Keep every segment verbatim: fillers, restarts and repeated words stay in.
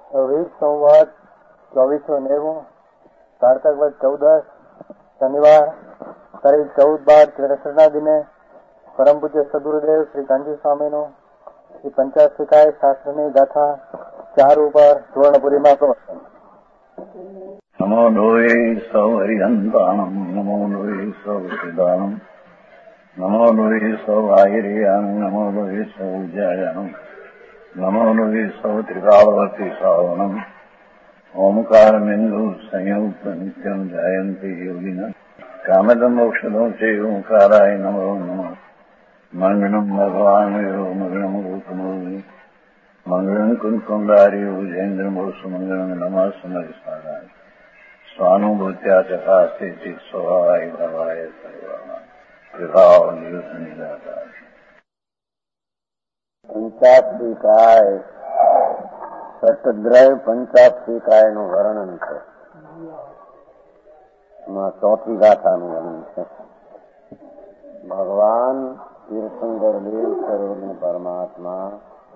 વીસ સંવત ચોવીસો નેવું કારતક વદ ચૌદસ શનિવાર તારીખ ચૌદ બાર ત્રેસઠના દિને પરમ પૂજ્ય સદગુરુદેવ શ્રી કાંજી સ્વામીનું શ્રી પંચાશિકાય શાસ્ત્રની ગાથા ચાર ઉપર સુવર્ણપુરીમાં પ્રવચન. નમો લોહે સૌ હરિહંતાણમ નમો લોહે સૌ સિદ્ધાણમ નમો લોહે સૌ આહિર્યાણમ નમો લોહે સૌ વિજયાણમ નમો લોહે સૌ ત્રિકાળવતી શ્રાવણમ ઓમકાર બિંદુ સંયુક્ત નિત્યમ જાયંતિ યોગિના કામદમ મોક્ષદો છે ઓંકારાય નમો નમઃ. મંગળમ ભગવાન મંગળમ રૂપમોહિ મંગળમ કુંકુંડારી ઉજેન્દ્રમો સુમંગળમ નમઃ સમરિસારાય સ્વાનુભૂત્યા ચકાસ્તે સ્વભાવાય ભવાય સર્વા વિભાવ નિયુત નિરાકાર. પંચાશિકાય સતદ્રય પંચાશિકાયનું વર્ણન છે. એમાં ચોથી ગાથાનું વર્ણન છે. ભગવાન તીર્થંકર દેવ સર્વજ્ઞ પરમાત્મા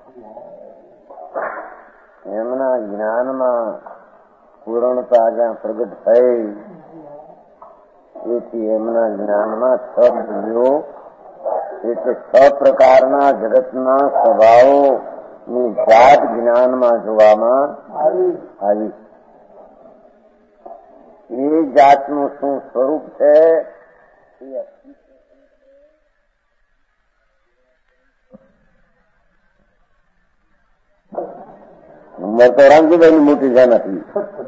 એમના જ્ઞાનમાં પૂર્ણતા જ્યાં પ્રગટ થઈ એથી એમના જ્ઞાનમાં છ દ્રવ્યો એટલે છ પ્રકારના જગતના સ્વભાવોની જાત જ્ઞાનમાં જોવામાં આવી. એ જાતનું શું સ્વરૂપ છે નંબર તો રામજીભાઈ ની મોટી છે નથી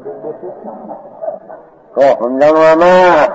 તો સમજાવવામાં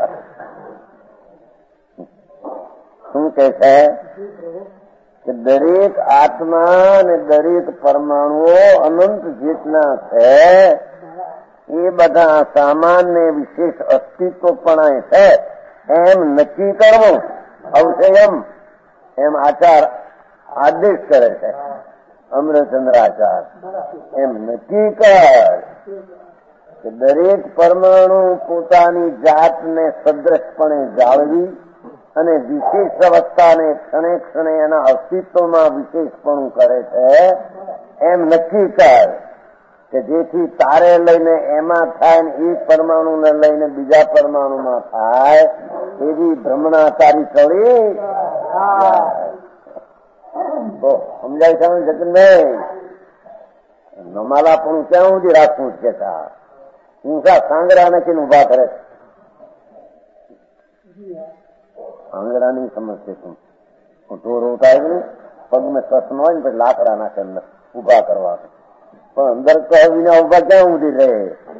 શું કે છે કે દરેક આત્મા અને દરેક પરમાણુઓ અનંત જેટલા છે એ બધા સામાન્ય વિશેષ અસ્તિત્વ પણ છે એમ નક્કી કરવું આવશે. એમ એમ આચાર આદેશ કરે છે અમરચંદ્રાચાર. એમ નક્કી કર કે દરેક પરમાણુ પોતાની જાતને સદ્રશપણે જાળવી અને વિશેષ અવસ્થાને ક્ષણે ક્ષણે એના અસ્તિત્વમાં વિશેષપણું કરે છે. એમ નક્કી કર કે જેથી તારે લઈને એમાં થાય ને એ પરમાણુને લઈને બીજા પરમાણુમાં થાય એવી ભ્રમણા તારી ચડી તો સમજાય છે જગનભાઈ. નમાલાપણું ક્યાં સુધી રાખવું છે? ઊંચા સાંગરા નથી ઉભા કરે. સાંગરાની સમસ્યા શું? ઢોર ઉઠાય ને પગમાં કસનો હોય ને પછી લાકડા નાખે અંદર ઉભા કરવા, પણ અંદર કહીને ઉભા ક્યાં ઉધી રહે?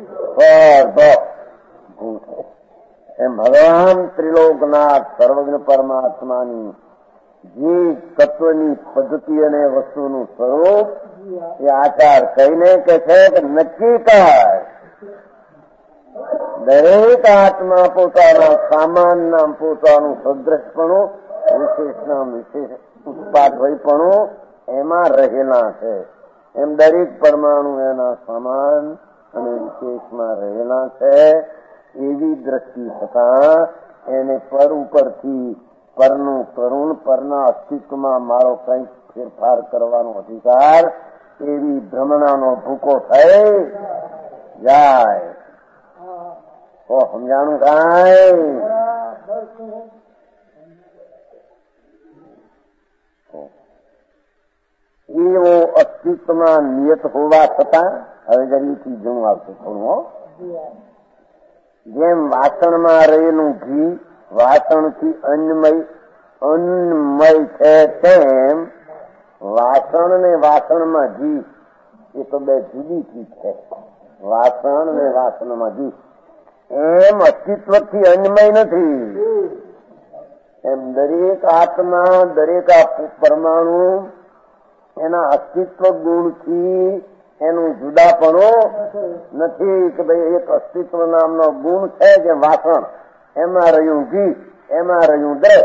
એમ ભગવાન ત્રિલોકનાથ સર્વજ્ઞ પરમાત્માની જે તત્વની પદ્ધતિ અને વસ્તુનું સ્વરૂપ એ આચાર કહીને કે છે કે નક્કી કર દરેક આત્મા પોતાના સામાનના પોતાનું સદ્રશપણું વિશેષના વિશેષ ઉત્પાદયપણું એમાં રહેલા છે. એમ દરેક પરમાણુ એના સામાન અને વિશેષમાં રહેલા છે. એવી દ્રષ્ટિ થતા એને પર ઉપરથી પરનું કરુણ પરના અસ્તિત્વમાં મારો કંઈક ફેરફાર કરવાનો અધિકાર એવી ભ્રમણાનો ભૂકો થઈ જાય. તો સમજાણું કાંઈ? એવો અસ્તિત્વમાં નિયત હોવા છતાં હવે જરીથી જણું આવશે થોડું. જેમ વાસણમાં રહેલું ઘી વાસણથી અન્નમય અન્નમય છે તેમ વાસણ ને વાસણમાં ઘી એ તો બે જુદી ચીજ છે. વાસણ ને વાસણમાં ઘી એમ અસ્તિત્વથી અન્નમય નથી. એમ દરેક આત્મા દરેક પરમાણુ એના અસ્તિત્વ ગુણથી એનું જુદાપણું નથી કે ભાઈ એક અસ્તિત્વ નામનો ગુણ છે જે વાસણ એમાં રહ્યું ઘી એમાં રહ્યું દ્રવ.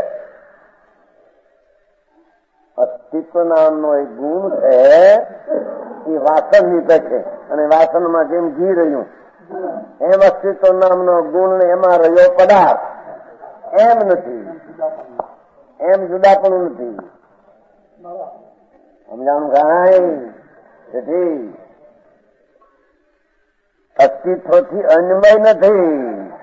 અસ્તિત્વ નામનો એક ગુણ છે એ વાસણ નીકળે છે અને વાસણમાં જેમ ઘી રહ્યું એમ અસ્તિત્વ નામનો ગુણ ને એમાં રહ્યો પદાર્થ એમ નથી. એમ જુદાપણું નથી. સમજાણું કાંઈ? અસ્તિત્વથી અન્વય નથી.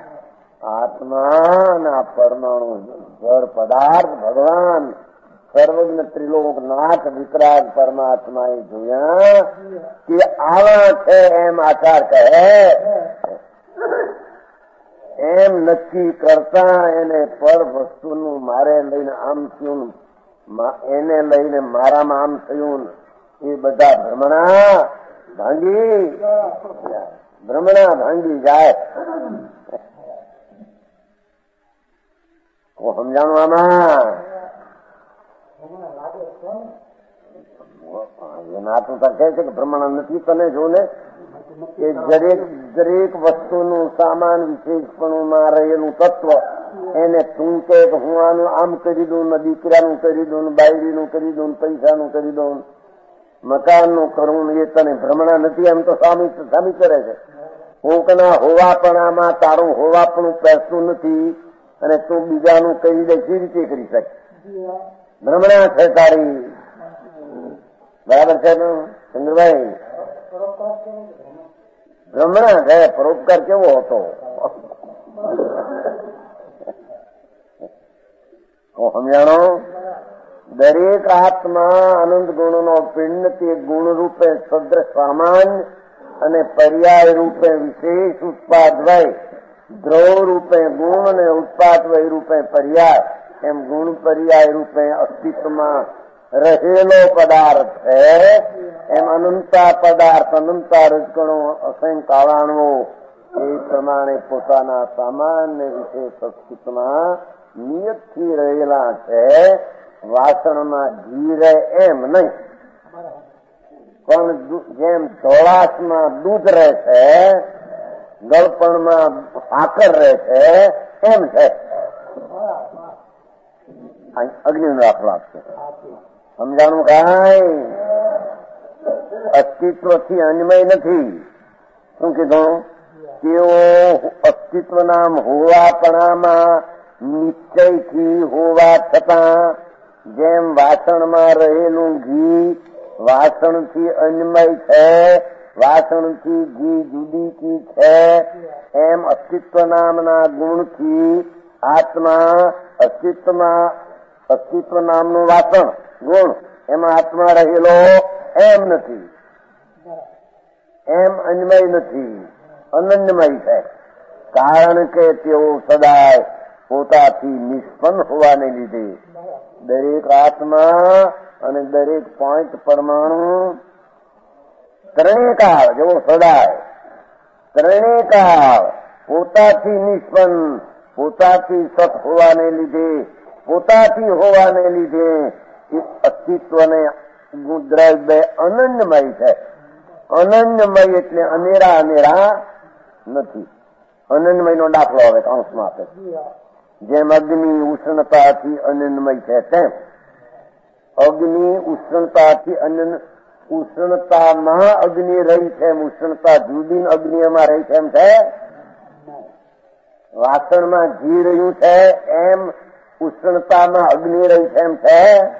આત્માના પરમાણુ જળ પદાર્થ ભગવાન સર્વજ્ઞ ત્રિલોકનાથ વિતરાગ પરમાત્માએ જોયા કે આવા છે એમ આચાર કહે, એમ નક્કી કરતા એને પર વસ્તુનું મારે લઈને આમ થયું, એને લઈને મારામાં આમ થયું, એ બધા ભ્રમણા ભાંગી ભ્રમણા ભાંગી જાય. સમજાણું આમાં નાતું તો કહે છે કે ભ્રમણા નથી. તને જો ને કે દરેક દરેક વસ્તુનું સામાન વિશેષપણુમાં રહેલું તત્વ એને તું કે હું આનું આમ કરી દઉં, ને દીકરાનું કરી દઉં, બાયડીનું કરી દઉં, પૈસાનું કરી દઉં, મકાનનું કરું, એ તને ભ્રમણા નથી એમ તો સામી સામી કરે છે. કોકના હોવાપણામાં તારું હોવાપણું પહેરતું નથી અને તું બીજાનું કહી દે કેવી રીતે કરી શકે? ભ્રમણા છે તારી. બરાબર છે ચંદ્રભાઈ? ભ્રમણા છે. પરોપકાર કેવો હતો? સમજાણો? દરેક આત્મા અનંત ગુણનો પિંડ તે ગુણ રૂપે સદ્ર સામાન્ય અને પર્યાય રૂપે વિશેષ ઉત્પાદ વય, દ્રવ રૂપે ગુણ અને ઉત્પાદ વય રૂપે પર્યાય, એમ ગુણ પર્યાય રૂપે અસ્તિત્વમાં રહેલો પદાર્થ છે. એમ અનંતા પદાર્થ, અનંતા રજગણો, અસંખ્યાણવો એ પ્રમાણે પોતાના સામાન્ય વિશેષ અસ્તિત્વમાં નિયતથી રહેલા છે. વાસણમાં ઘી રહે એમ નહીં, પણ જેમ ધોળાશમાં દૂધ રહે છે, ગળપણમાં સાકર રહે છે, એમ છે. અગ્નિનો દાખલો આપશે. સમજાણું? કાંઈ અસ્તિત્વથી અન્વય નથી. શું કીધું? તેઓ અસ્તિત્વ નામ હોવાપણામાં નિશ્ચયથી હોવા છતાં જેમ વાસણમાં રહેલું ઘી વાસણથી અન્વય છે, વાસણથી ઘી જુદીથી છે, એમ અસ્તિત્વ નામના ગુણથી આત્મા અસ્તિત્વમાં અસ્તિત્વ નામનું વાસણ ગુણ એમાં આત્મા રહેલો એમ નથી, એમ અન્વય નથી, અનન્યમય છે. કારણ કે તેઓ સદાય પોતાથી નિષ્પન્ન હોવાને લીધે દરેક આત્મા અને દરેક પોઈન્ટ પરમાણુ ત્રણેકાળ જેવો સદાય ત્રણેકાળ પોતાથી નિષ્પન્ન, પોતાથી સત હોવાને લીધે, પોતાથી હોવાને લીધે અસ્તિત્વને દ્રવ્ય અનન્યમય છે. અનન્યમય એટલે અનેરા અનેરા નથી. અનન્યમયનો દાખલો હવે અંશમાં આપે. જેમ અગ્નિ ઉષ્ણતાથી અનન્યમય છે તેમ અગ્નિ ઉષ્ણતાથી અનન્ય, ઉષ્ણતામાં અગ્નિ રહી છે એમ ઉષ્ણતા જુદી અગ્નિમાં રહી છે એમ છે. વાસણમાં ઘી રહ્યું છે એમ ઉષ્ણતામાં અગ્નિ રહી છે એમ છે.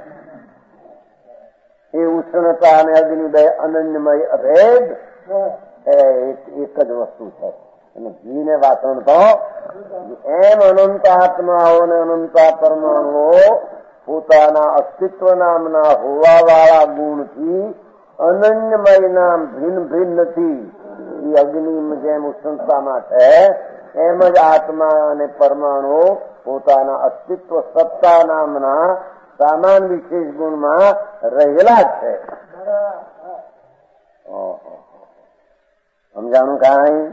એ ઉષ્ણતા અને અગ્નિ બે અનન્યમય અભેદ એક જ વસ્તુ છે. અને ઘી ને વાસણ તો એમ અનંત આત્માઓ અને અનંત પરમાણુઓ પોતાના અસ્તિત્વ નામના હોવાવાળા ગુણથી અનન્યમય નામ ભિન્ન ભિન્ન નથી. એ અગ્નિ જેમ ઉષ્ણતામાં છે એમ જ આત્મા અને પરમાણુઓ પોતાના અસ્તિત્વ સત્તા નામના સામાન વિશેષ ગુણમાં રહેલા જ છે. સમજાણું? કાંઈ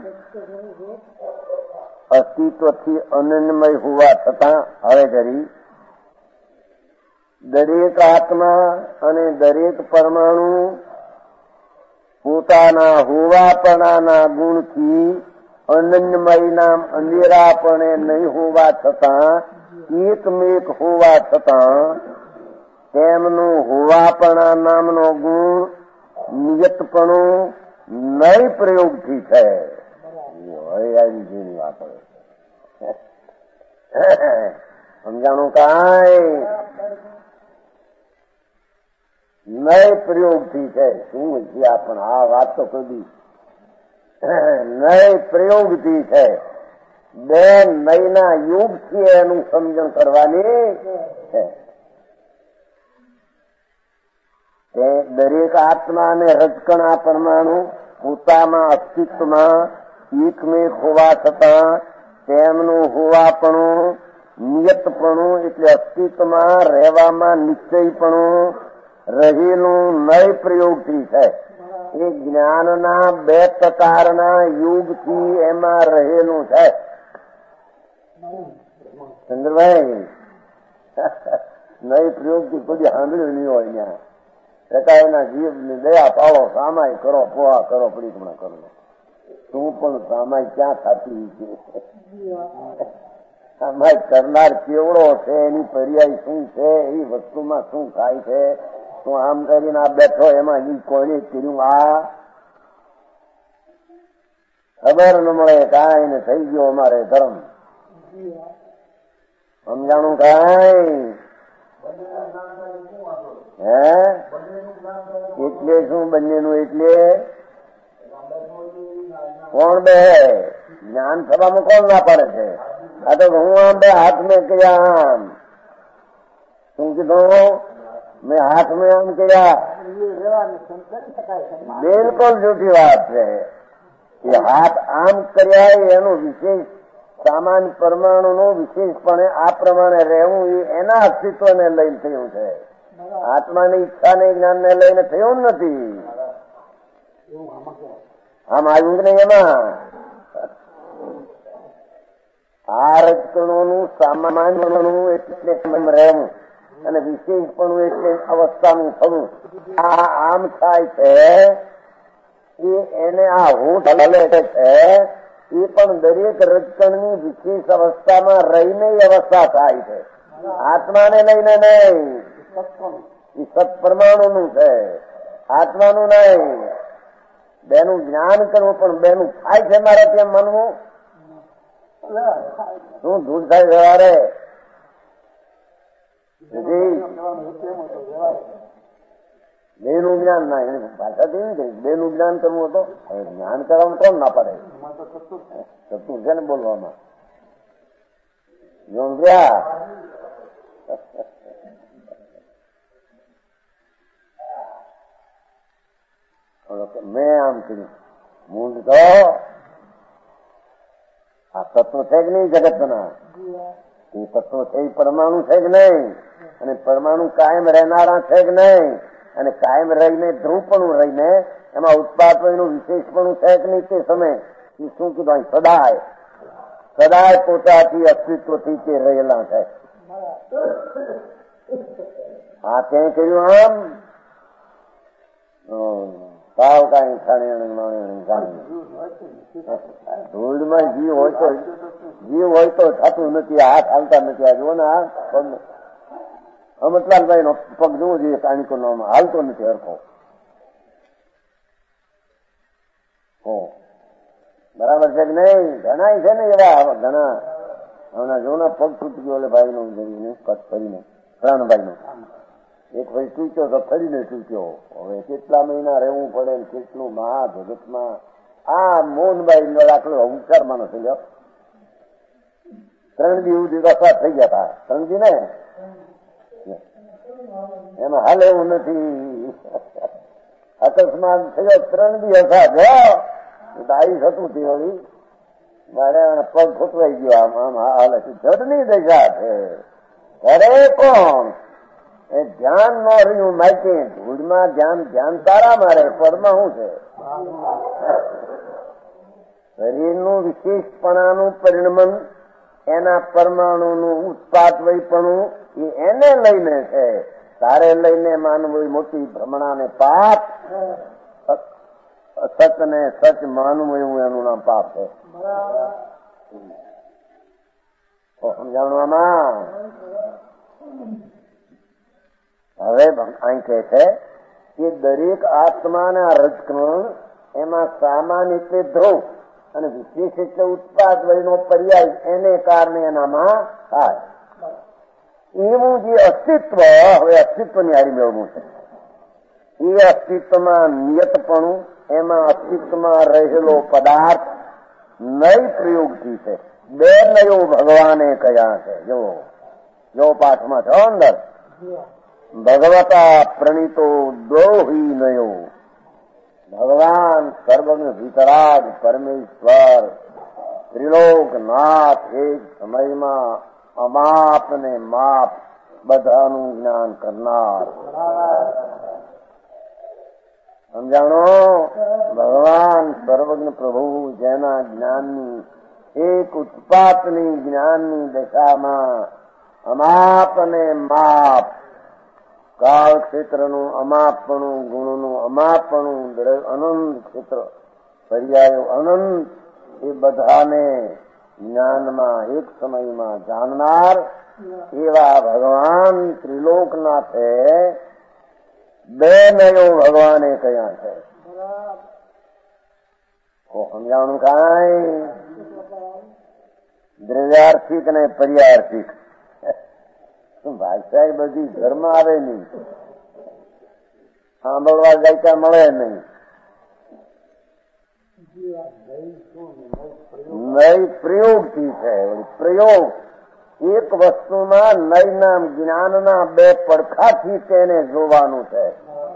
અસ્તિત્વથી અનન્યમય હોવા છતાં હવે કરી દરેક આત્મા અને દરેક પરમાણુ પોતાના હોવાપણાના ગુણથી અનન્યમય નામ અંધેરાપણે નહીં હોવા છતાં એકમેક હોવા છતાં તેમનું હોવાપણા નામનો ગુણ નિયતપણું નય પ્રયોગથી છે. આવી વાત સમજાણું? કાંઈ નય પ્રયોગથી છે. શું છે? પણ આ વાત તો કદી નય પ્રયોગથી છે. બે નયના યુગથી એનું સમજણ કરવાની છે. તે દરેક આત્મા અને રજકણા પરમાણુ પોતામાં અસ્તિત્વમાં એકમેક હોવા છતાં તેમનું હોવાપણું, નિયતપણું એટલે અસ્તિત્વમાં રહેવામાં નિશ્ચયપણું રહેલું નય પ્રયોગથી છે. એ જ્ઞાનના બે પ્રકારના યુગથી એમાં રહેલું છે. ચંદ્રભાઈ નય પ્રયોગથી કોઈ સાંભળ્યું નહીં હોય ત્યાં છતાં એના જીવની દયા પાડો, સામાય કરો, પોહા કરો, પરિક્રમા કરો. શું પણ સામાય ક્યાં થતી છે? સામાય કરનાર કેવડો છે, એની પર્યાય શું છે, એ વસ્તુમાં શું થાય છે? તું આમ કરીને આ બેઠો એમાં ઈ કોઈને કર્યું? આ ખબર ન મળે કાંઈ ને થઈ ગયો અમારે ધર્મ. સમજાણું કાંઈ? હે એટલે શું બંનેનું? એટલે કોણ બે જ્ઞાન સભામાં કોણ ના પાડે છે? આ તો હું આમ બે હાથ મેં કર્યા, આમ શું કીધું? મેં હાથ મેં આમ કર્યા. બિલકુલ જૂઠી વાત છે. એ હાથ આમ કર્યા એનું વિશેષ સામાન્ય પરમાણુનું વિશેષપણે આ પ્રમાણે રહેવું એ એના અસ્તિત્વને લઈને થયું છે. આત્માની ઈચ્છાને જ્ઞાનને લઈને થયું નથી. આમ આવ્યું કે નહીં? એમાં આ રજકણોનું સામાન્યનું એટલે રહેવું અને વિશેષપણું એટલે અવસ્થાનું થવું. આ આમ થાય છે એ એને આ હોઠ હલે છે એ પણ દરેક રજકણની વિશેષ અવસ્થામાં રહીને અવસ્થા થાય છે. આત્માને લઈને નહીં. એ સત્પરમાણુનું છે, આત્માનું નહીં. બેનું જ્ઞાન કરવું પણ બેનું થાય છે મારે ત્યાં માનવું. શું ધૂળ થાય વ્યવહારે? બેનું જ્ઞાન ના, એની ભાષા કેવી થઈ? બેનું જ્ઞાન કરવું હતો. હવે જ્ઞાન કરવાનું કોણ ના પડે? ચતુર છે ને બોલવામાં. મેં આમ કર્યું. મૂળ તો આ તત્વ છે કે નહીં જગતના? એ તત્વ છે એ પરમાણુ છે કે નહીં? અને પરમાણુ કાયમ રહેનારા છે કે નહીં? અને કાયમ રહીને ધ્રુવપણું રહીને એમાં ઉત્પાદનું વિશેષપણું છે કે નહીં? તે સમય શું કીધું? સદાય સદાય પોતાથી અસ્તિત્વથી તે રહેલા છે. આ ત્યાં કર્યું આમ સાવ કાંઈ ખાણી ધૂળમાં જીવ હોય તો જીવ હોય તો થતું નથી. હાથ હાલતા નથી. આ જુઓ ને આ પગ અમતલાલભાઈ નો પગ જોવો જોઈએ, કાણીકો નો હાલતો નથી હરખો. બરાબર છે કે નહીં? ઘણા છે ને એવા ઘણા હમણાં જો ને પગ તૂટી ગયો ભાઈ નો કટ કરીને પ્રાણભાઈ નો એક ભાઈ તૂટ્યો તો ફરીને તૂટ્યો. હવે કેટલા મહિના રહેવું પડે ને કેટલું મહા જગતમાં. આ મોહનભાઈ નો દાખલો હુંકાર માનો થઈ ગયો. ત્રણ દી સુધી રસા થઈ ગયા હતા. ત્રણ દી ને એમાં હાલ એવું નથી. અકસ્માત થયો, ત્રણ દી હતા ગયો આવીશ હતું તે વળી મારે પગ ખોટવાઈ ગયો. આમ આમ હાલે છે. જડની દશા છે. ઘરે કોણ એ ધ્યાન ન રહ્યું માહિતી ધૂળમાં ધ્યાન ધ્યાન તારા મારે પદમાં શું છે? શરીરનું વિશેષપણાનું પરિણમન એના પરમાણુનું ઉત્પાદવયપણું એ એને લઈને છે. તારે લઈને માનવું મોટી ભ્રમણાને પાપ. સચ ને સચ માનવું એવું એનું નામ પાપ છે. સમજાવવામાં હવે અહીં કહે છે કે દરેક આત્માના રજકણ એમાં સામાન્ય એટલે ધ્રુવ અને વિશેષ એટલે ઉત્પાદ વયનો પર્યાય એને કારણે એનામાં થાય. એવું જે અસ્તિત્વ હવે અસ્તિત્વની હારી મેળવવું છે એ અસ્તિત્વમાં નિયતપણું એમાં અસ્તિત્વમાં રહેલો પદાર્થ નય પ્રયોગથી છે. બે નયો ભગવાને કયા છે. જો જો પાઠમાં છો અંદર ભગવતા પ્રણીતો દો હિ નયો. ભગવાન સર્વજ્ઞ વિતરાગ પરમેશ્વર ત્રિલોકનાથ એક સમયમાં અમાપ ને માપ બધાનું જ્ઞાન કરનાર. સમજાણો? ભગવાન સર્વજ્ઞ પ્રભુ જેના જ્ઞાનની એક ઉત્પાતની જ્ઞાનની દશામાં અમાપ અને માપ, કાળ ક્ષેત્રનું અમાપણું, ગુણનું અમાપણું, અનંત ક્ષેત્ર પર્યાયો અનંત, એ બધાને જ્ઞાનમાં એક સમયમાં જાણનાર એવા ભગવાન ત્રિલોકનાથે બે નયો ભગવાને કયા છે. સમજાણું કાંઈ? દ્રવ્યાર્થિક અને પર્યાર્થિક. ભાષા બધી ઘરમાં આવે નહીં, સાંભળવા જાય ત્યાં મળે નહીં. નય પ્રયોગથી છે. પ્રયોગ એક વસ્તુમાં નયના જ્ઞાનના બે પડખાથી તેને જોવાનું છે.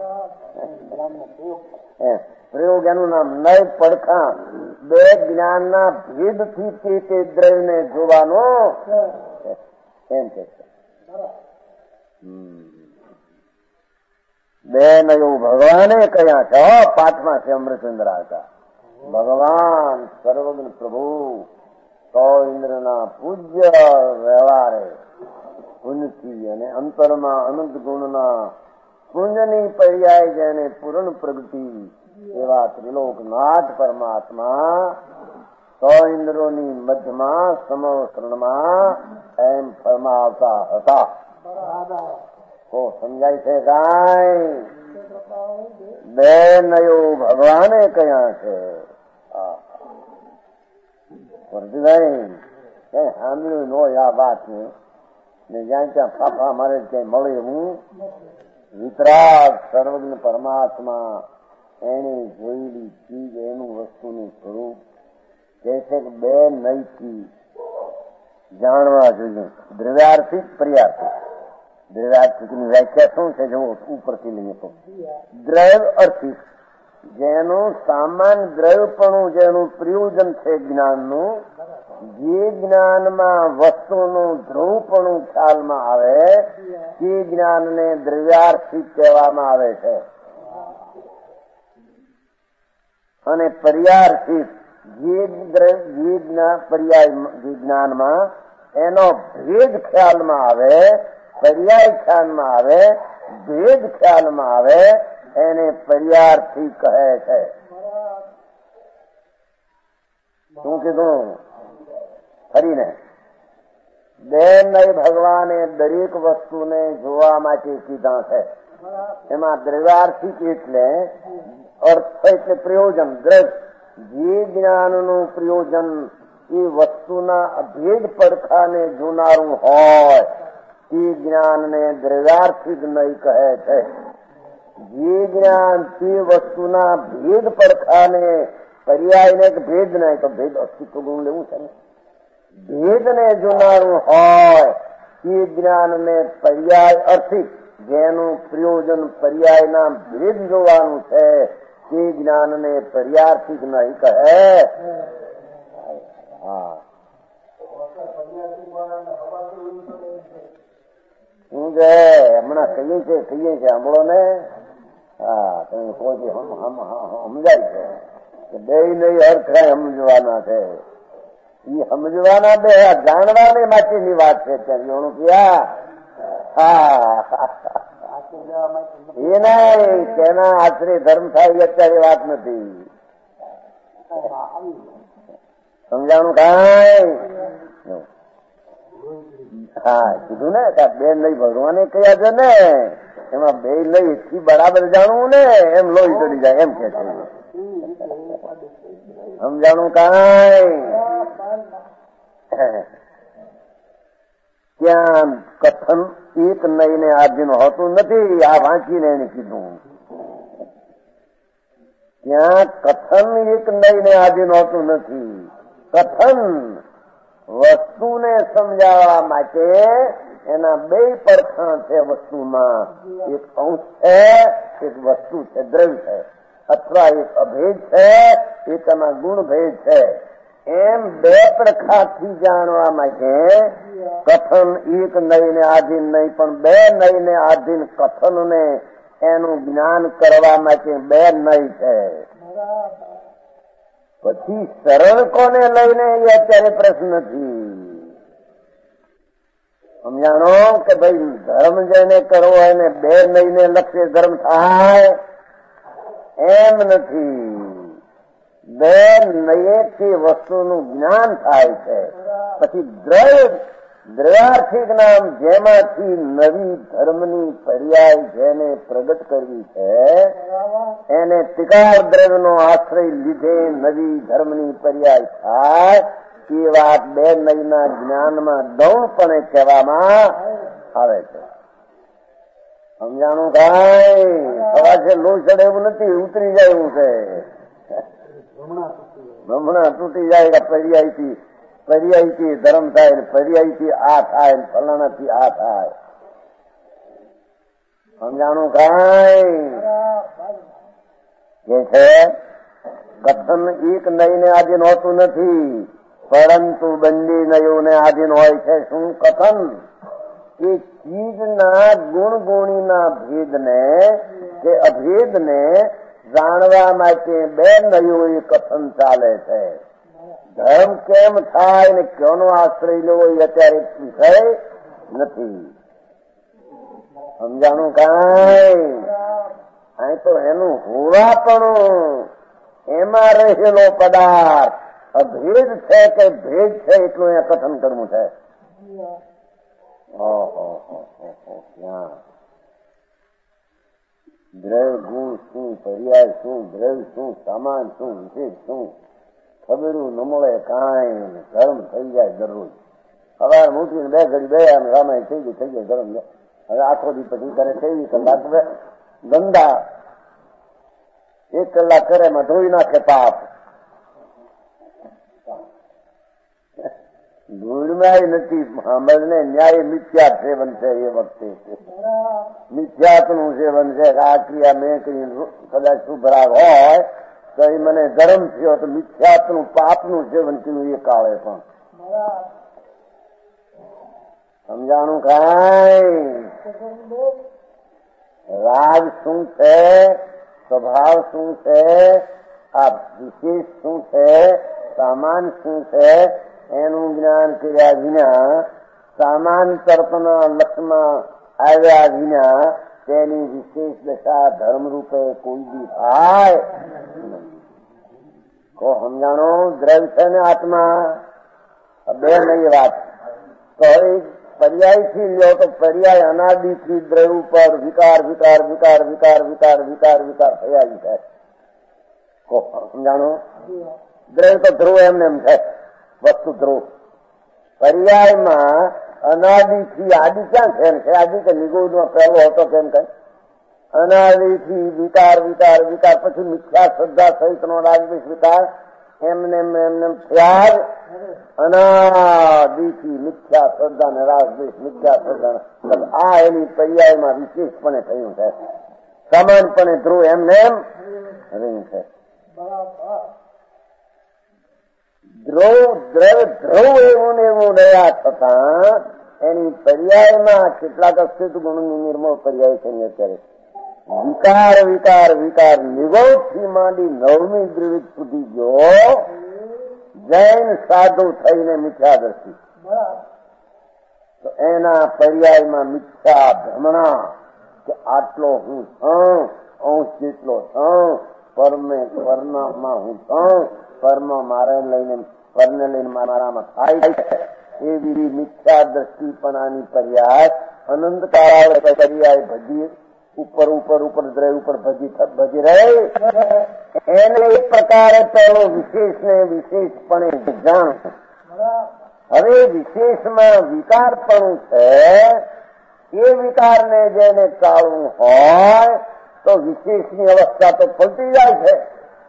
પ્રયોગ એનું નામ નય પડખા. બે જ્ઞાનના ભેદથી તે દ્રવ્યને જોવાનો એમ કે છે. બે નયો ભગવાને કયા છે. પાઠમાં છે અમૃતચંદ્ર હતા. ભગવાન સર્વજ્ઞ પ્રભુ સો ઇન્દ્રના પૂજ્ય વ્યવહારે પુણ્યથી અને અંતરમાં અનંત ગુણના પુણ્યની પર્યાય જેને પૂર્ણ પ્રગતિ એવા ત્રિલોકનાથ પરમાત્મા સો ઇન્દ્રોની મધ્યમાં સમવસ્ત્રણમાં એમ ફરમાવતા હતા. તો સમજાય છે કાંઈ? બે નયો ભગવાને કયા છે. સાંભળ્યું નો આ વાત ને જ્યાં ત્યાં ફાફા મારે ક્યાંય મળે હું વિતરાગ સર્વજ્ઞ પરમાત્મા એને જોયેલી ચીજ એનું વસ્તુનું સ્વરૂપ કે છે કે બે નયથી જાણવા જોઈએ. દ્રવ્યાર્થિક પર્યાર્થિક. દ્રવ્યાર્થિકની વ્યાખ્યા શું છે? જો ઉપરથી લઈએ તો દ્રવ્ય અર્થિક જેનું સામાન્ય દ્રવ્યપણું જેનું પ્રયોજન છે જ્ઞાનનું, જે જ્ઞાનમાં વસ્તુનું ધ્રુવપણું ખ્યાલમાં આવે તે જ્ઞાનને દ્રવ્યાર્થિક કહેવામાં આવે છે. અને પર્યાર્થિક જે પર્યાય જ્ઞાનમાં એનો ભેદ ખ્યાલમાં આવે, પર્યાય ખ્યાલમાં આવે, ભેદ ખ્યાલમાં આવે એને પર્યાર્થી કહે છે. શું કીધું? ફરીને બે નય ભગવાને દરેક વસ્તુને જોવા માટે કીધા છે. એમાં દ્રવ્યાર્થિક એટલે અર્થ એટલે પ્રયોજન. દ્રવ્ય જે જ્ઞાનનું પ્રયોજન એ વસ્તુના અભેદ પડખાને જોનારું હોય તે જ્ઞાનને દ્રવ્યાર્થિક નય કહે છે. જે જ્ઞાન તે વસ્તુના ભેદ પડખાને પર્યાયને ભેદ નહીં તો ભેદ અસ્તિત્વ ગુણ લેવું છે ને, ભેદને જોનારું હોય તે જ્ઞાનને પર્યાય અર્થિક જેનું પ્રયોજન પર્યાયના ભેદ જોવાનું છે તે જ્ઞાનને પર્યાર્થિક નહીં કહે. હા શું છે? હમણાં કહીએ છે કહીએ છે સાંભળો ને. હા તમે કોઈ સમજાય છે કે બે નહીં અર્થ સમજવાના છે. એ સમજવાના બે જાણવાની માટેની વાત છે. ત્યાં ક્યાં હા એ નહીં તેના આશરે ધર્મ થાય અત્યારે વાત નથી. સમજાણું કાંઈ? હા કીધું ને બે નહી ભગવાને કયા છે ને એમાં બે નહી થી બરાબર જાણવું ને એમ લોહી ચડી જાય એમ કે છે. સમજાણું કાંઈ? ત્યાં કથન એક નહી ને આજીનું હોતું નથી. આ વાંચીને એને કીધું ત્યાં કથન એક નઈને આધીન હોતું નથી. કથન વસ્તુને સમજાવવા માટે એના બે પરખાણ છે વસ્તુમાં. એક અંશ છે, એક વસ્તુ છે, દ્રવ્ય છે, અથવા એક અભેદ છે, એક એમાં ગુણભેદ છે. એમ બે પ્રખાથી જાણવા માટે કથન એક નઈને આધીન નહીં, પણ બે નઈને આધીન કથનને એનું જ્ઞાન કરવા માટે બે નય છે. પછી સરળ કોને લઈને એ અત્યારે પ્રશ્ન નથી. સમજાણો કે ભાઈ ધર્મ જેને કરવો હોય ને બે નઈને લક્ષ્ય ધર્મ થાય એમ નથી. બે નયેથી વસ્તુનું જ્ઞાન થાય છે. પછી દ્રવ્ય દ્રવ્યાર્થી જ્ઞાન, જેમાંથી નવી ધર્મની પર્યાય જેને પ્રગટ કરવી છે એને તિકાર દ્રવ્યનો આશ્રય લીધે નવી ધર્મની પર્યાય થાય. એ વાત બે નયના જ્ઞાનમાં ગૌણપણે કહેવામાં આવે છે. સમજાણું કાંઈ સવા છે લોહી ચડે એવું નથી, ઉતરી જાય એવું છે. હમણાં તૂટી જાય કે પર્યાયથી પર્યાયથી ધર્મ થાય ને પર્યાયથી આ થાય ને ફલાણાથી આ થાય. સમજાણું કાંઈ કે છે કથન એક નયને આધીન હોતું નથી, પરંતુ બંને નયોને આધીન હોય છે. શું કથન? એ ચીજના ગુણ ગુણીના ભેદને કે અભેદને જાણવા માટે બે નયો એ કથન ચાલે છે. ધર્મ કેમ થાય ને ક્યોનો આશ્રય લેવો એ અત્યારે વિષય નથી. સમજાણું કાંઈ? અહીં તો એનું હોવાપણું, એમાં રહેલો પદાર્થ અભેદ છે કે ભેદ છે એટલું અહીંયા કથન કરવું છે. દ્રવ્ય ગુણ શું, પર્યાય શું, દ્રવ્ય શું, સામાન શું, વિશેષ શું, ખબરું ન મળે કાંઈ. ધર્મ થઈ જાય દરરોજ. સવાર મૂકીને બે ઘડી બે આમ રામાયણ થઈ ગઈ થઈ જાય ધર્મ. હવે આખો દી પછી કરે ત્રેવીસ કલાક ગંદા, એક કલાક કરે એમાં ધોઈ નાખે પાપ. ધૂળમાં નથી અમને ન્યાય મિથ્યા સેવન છે. એ વખતે મિથ્યાતનું સેવન છે. આ ક્રિયા મેં કરી કદાચ શુભરાગ હોય તો એ મને ધર્મ થયો, તો મિથ્યાતનું પાપનું સેવન કર્યું એ કાળે પણ. સમજાણું કાંઈ? રાગ શું છે, સ્વભાવ શું છે, આ વિશેષ શું છે, સામાન શું છે, એનું જ્ઞાન કર્યા વિના, સામાન તર્પના લક્ષમાં આવ્યા વિના તેની વિશેષ દશા ધર્મ રૂપે કોઈ બી થાય. કો સમજાણો? દ્રવ્ય છે ને આત્મા, બે નહીં વાત. તો પર્યાયથી લ્યો તો પર્યાય અનાદિથી દ્રવ્ય ઉપર વિકાર વિકાર વિકાર વિકાર વિકાર વિકાર વિકાર થયા છે. કો સમજાણો? દ્રવ્ય તો ધ્રુવ એમને એમ છે, વસ્તુ ધ્રુવ. પર્યાયમાં અનાદિથી આદિ ક્યાં છે? આદિ કે નિગુણમાં પહેલો હતો કેમ કઈ? અનાદિથી વિકાર વિકાર વિકાર, પછી મિથ્યા શ્રદ્ધા સહિતનો રાગદ્વેષ વિકાર એમને એમને થયા. અનાદિથી મિથ્યા શ્રદ્ધા ને રાગદ્વેષ મિથ્યા શ્રદ્ધા, આ એની પર્યાયમાં વિશેષપણે થયું છે. સમાનપણે ધ્રુવ એમને એમ રહ્યું છે. ધ્રુવ દ્રવ્ય ધ્રુવ એવું ને એવું રહ્યા છતાં એની પર્યાયમાં કેટલાક અસ્તિત્વ ગુણની નિર્મળ પર્યાય છે. અત્યારે વિકાર વિકાર વિકાર નિગોળથી માંડી નવમી દ્વિવિધ સુધી ગયો. જૈન સાધુ થઈને મિથ્યા દ્રષ્ટિ, તો એના પર્યાયમાં મિથ્યા ભ્રમણા કે આટલો હું છું, અંશ જેટલો છું, પરમે પરનામાં હું છું, પરમ મારે લઈને પરને લઈને મારામાં થાય છે. એવી મિથ્યા દ્રષ્ટિપણાની પર્યાય અનંત કાળ પર્યાય ભજી ઉપર ઉપર ઉપર દ્રવ્ય ઉપર ભજી ભજી રહે. એને એક પ્રકારે પહેલો વિશેષને વિશેષપણે જાણ. હવે વિશેષમાં વિકારપણું છે. એ વિકારને જેને ટાળવું હોય તો વિશેષની અવસ્થા તો પલટી જાય છે.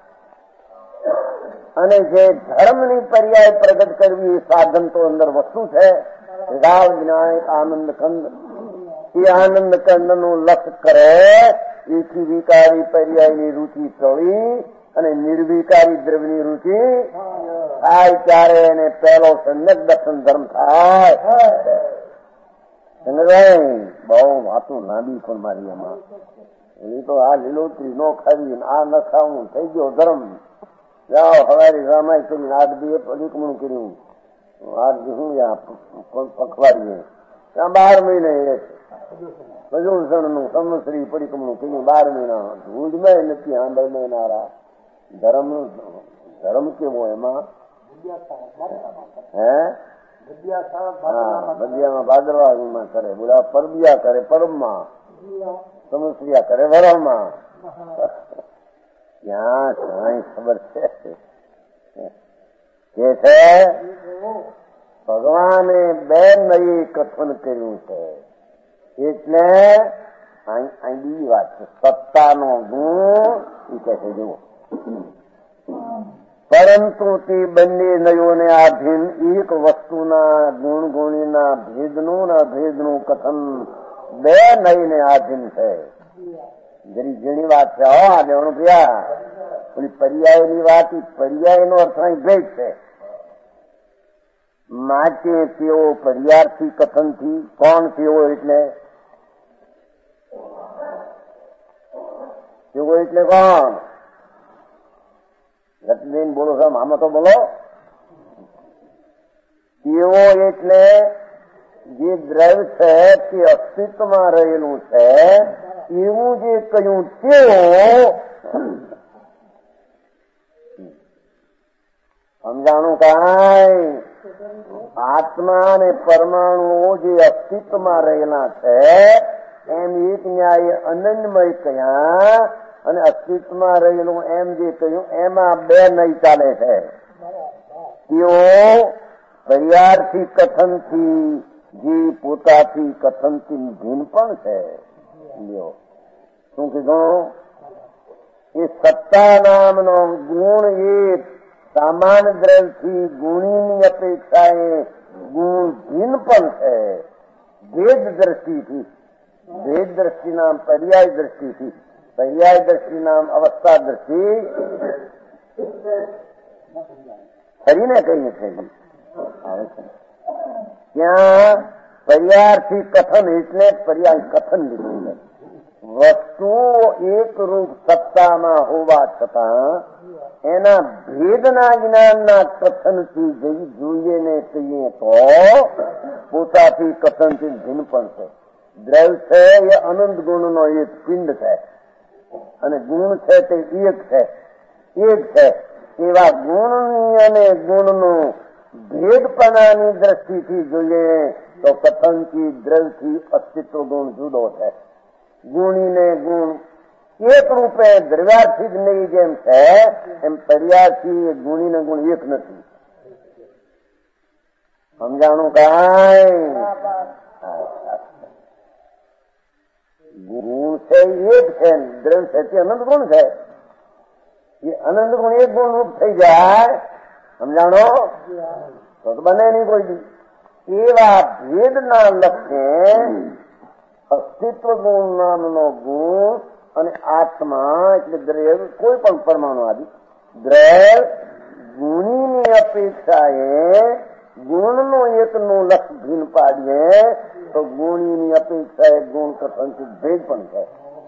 અને જે ધર્મની પર્યાય પ્રગટ કરવી એ સાધન તો અંદર વસ્તુ છે. રાવ વિનાયક આનંદ કંદ એ આનંદ કંદ નું લક્ષ કરે એથી વિકારી પર્યાયની રુચિ ટળી અને નિર્વિકારી દ્રવ્યની રુચિ થાય ત્યારે એને પહેલો સમ્યક દર્શન ધર્મ થાય. બહુ વાતું લાંબી પણ મારી એમાં એ તો આ લીલોતરી નો ખાવી આ ન ખાવું થઈ ગયો ધર્મ. જાઓ હવારી રામાય કરીને આઠ દિવસ અધિકમણું કર્યું આઠ હું પખવાડીએ ત્યાં બાર મહિને પ્રજોષણ નું સંવત્સરી પરિક્રમણું કર્યું બાર મહિના ધૂળમાં નથી આંબળ મહિનારા. ધર્મ ધર્મ કેવો એમાં હે હા બદિયામાં ભાદરવામાં કરે બોલા પરબિયા કરે પરબમાં સમસ્યા કરે વરમાં. ક્યાં કઈ ખબર છે કે છે ભગવાને બે નવી કથન કર્યું છે એટલે બીજી વાત છે સત્તાનો ગુણ એ કહે છે જુઓ પરંતુ તે બંને નયોને આધીન એક વસ્તુના ગુણ ગુણીના ભેદનું ને અભેદનું કથન બે નયને આધીન છે. જરી જેની વાત છે હો આ દેવણું પ્રિયા પેલી પર્યાયની વાત પર્યાય નો અર્થ અહીં ભેદ છે. માટે તેઓ પર્યાયથી કથનથી કોણ તેઓ એટલે તેઓ એટલે કોણ રત્નબેન બોલો સાહેબ આમાં તો બોલો. તેઓ એટલે જે દ્રવ્ય છે તે અસ્તિત્વમાં રહેલું છે એવું જે કહ્યું તેઓ સમજાણું કાંઈ આત્મા અને પરમાણુઓ જે અસ્તિત્વમાં રહેલા છે એમ એક ન્યાય અનન્યમય કહ્યા અને અસ્તિત્વમાં રહેલું એમ જે કહ્યું એમાં બે નહીં ચાલે છે. તેઓ પર્યાયથી કથનથી જે પોતાથી કથનથી ભિન્ન પણ છે. શું કીધું એ સત્તા નામનો ગુણ એ સામાન્ય દ્રવ્યથી ગુણીની અપેક્ષાએ ગુણ ભિન્ન પણ છે. ભેદ દ્રષ્ટિથી ભેદ દ્રષ્ટિના પર્યાય દ્રષ્ટિથી પર્યાય દ્રષ્ટિ નામ અવસ્થા દ્રષ્ટિ ફરીને કહીએ છીએ ત્યાં પર્યાયથી કથન એટલે પર્યાય કથન લીધું છે. વસ્તુઓ એક રૂપ સત્તામાં હોવા છતાં એના ભેદના જ્ઞાનના કથનથી જઈ જોઈએ ને કહીએ તો પોતાથી કથનથી ભિન્ન પણ છે. દ્રવ્ય છે એ અનંત ગુણનો એક પિંડ છે અને ગુણ છે તે એક છે એક છે. એવા ગુણની અને ગુણનું ભેદપણાની દ્રષ્ટિથી જોઈએ તો કથનથી દ્રવ્યથી અસ્તિત્વ ગુણ જુદો છે. ગુણીને ગુણ એક રૂપે દ્રવ્યાર્થી જ નહીં જેમ છે એમ પર્યાયથી ગુણીને ગુણ એક નથી. સમજાણું કાંઈ ગુણ છે એક છે દ્રવ્ય છે તે અનંત ગુણ છે. એ અનંત ગુણ એક ગુણ રૂપ થઈ જાય સમજાણો તો બને નહીં કોઈ દી. એવા ભેદના લક્ષ્ય અસ્તિત્વ ગુણ નામનો ગુણ અને આત્મા એટલે દ્રવ્ય કોઈ પણ પરમાણુ આદિ દ્રવ્ય ગુણીની અપેક્ષાએ ગુણનો એકનું લક્ષ ભિન્ન પાડીએ તો ગુણીની અપેક્ષાએ ગુણ કથનથી ભેદ પણ છે.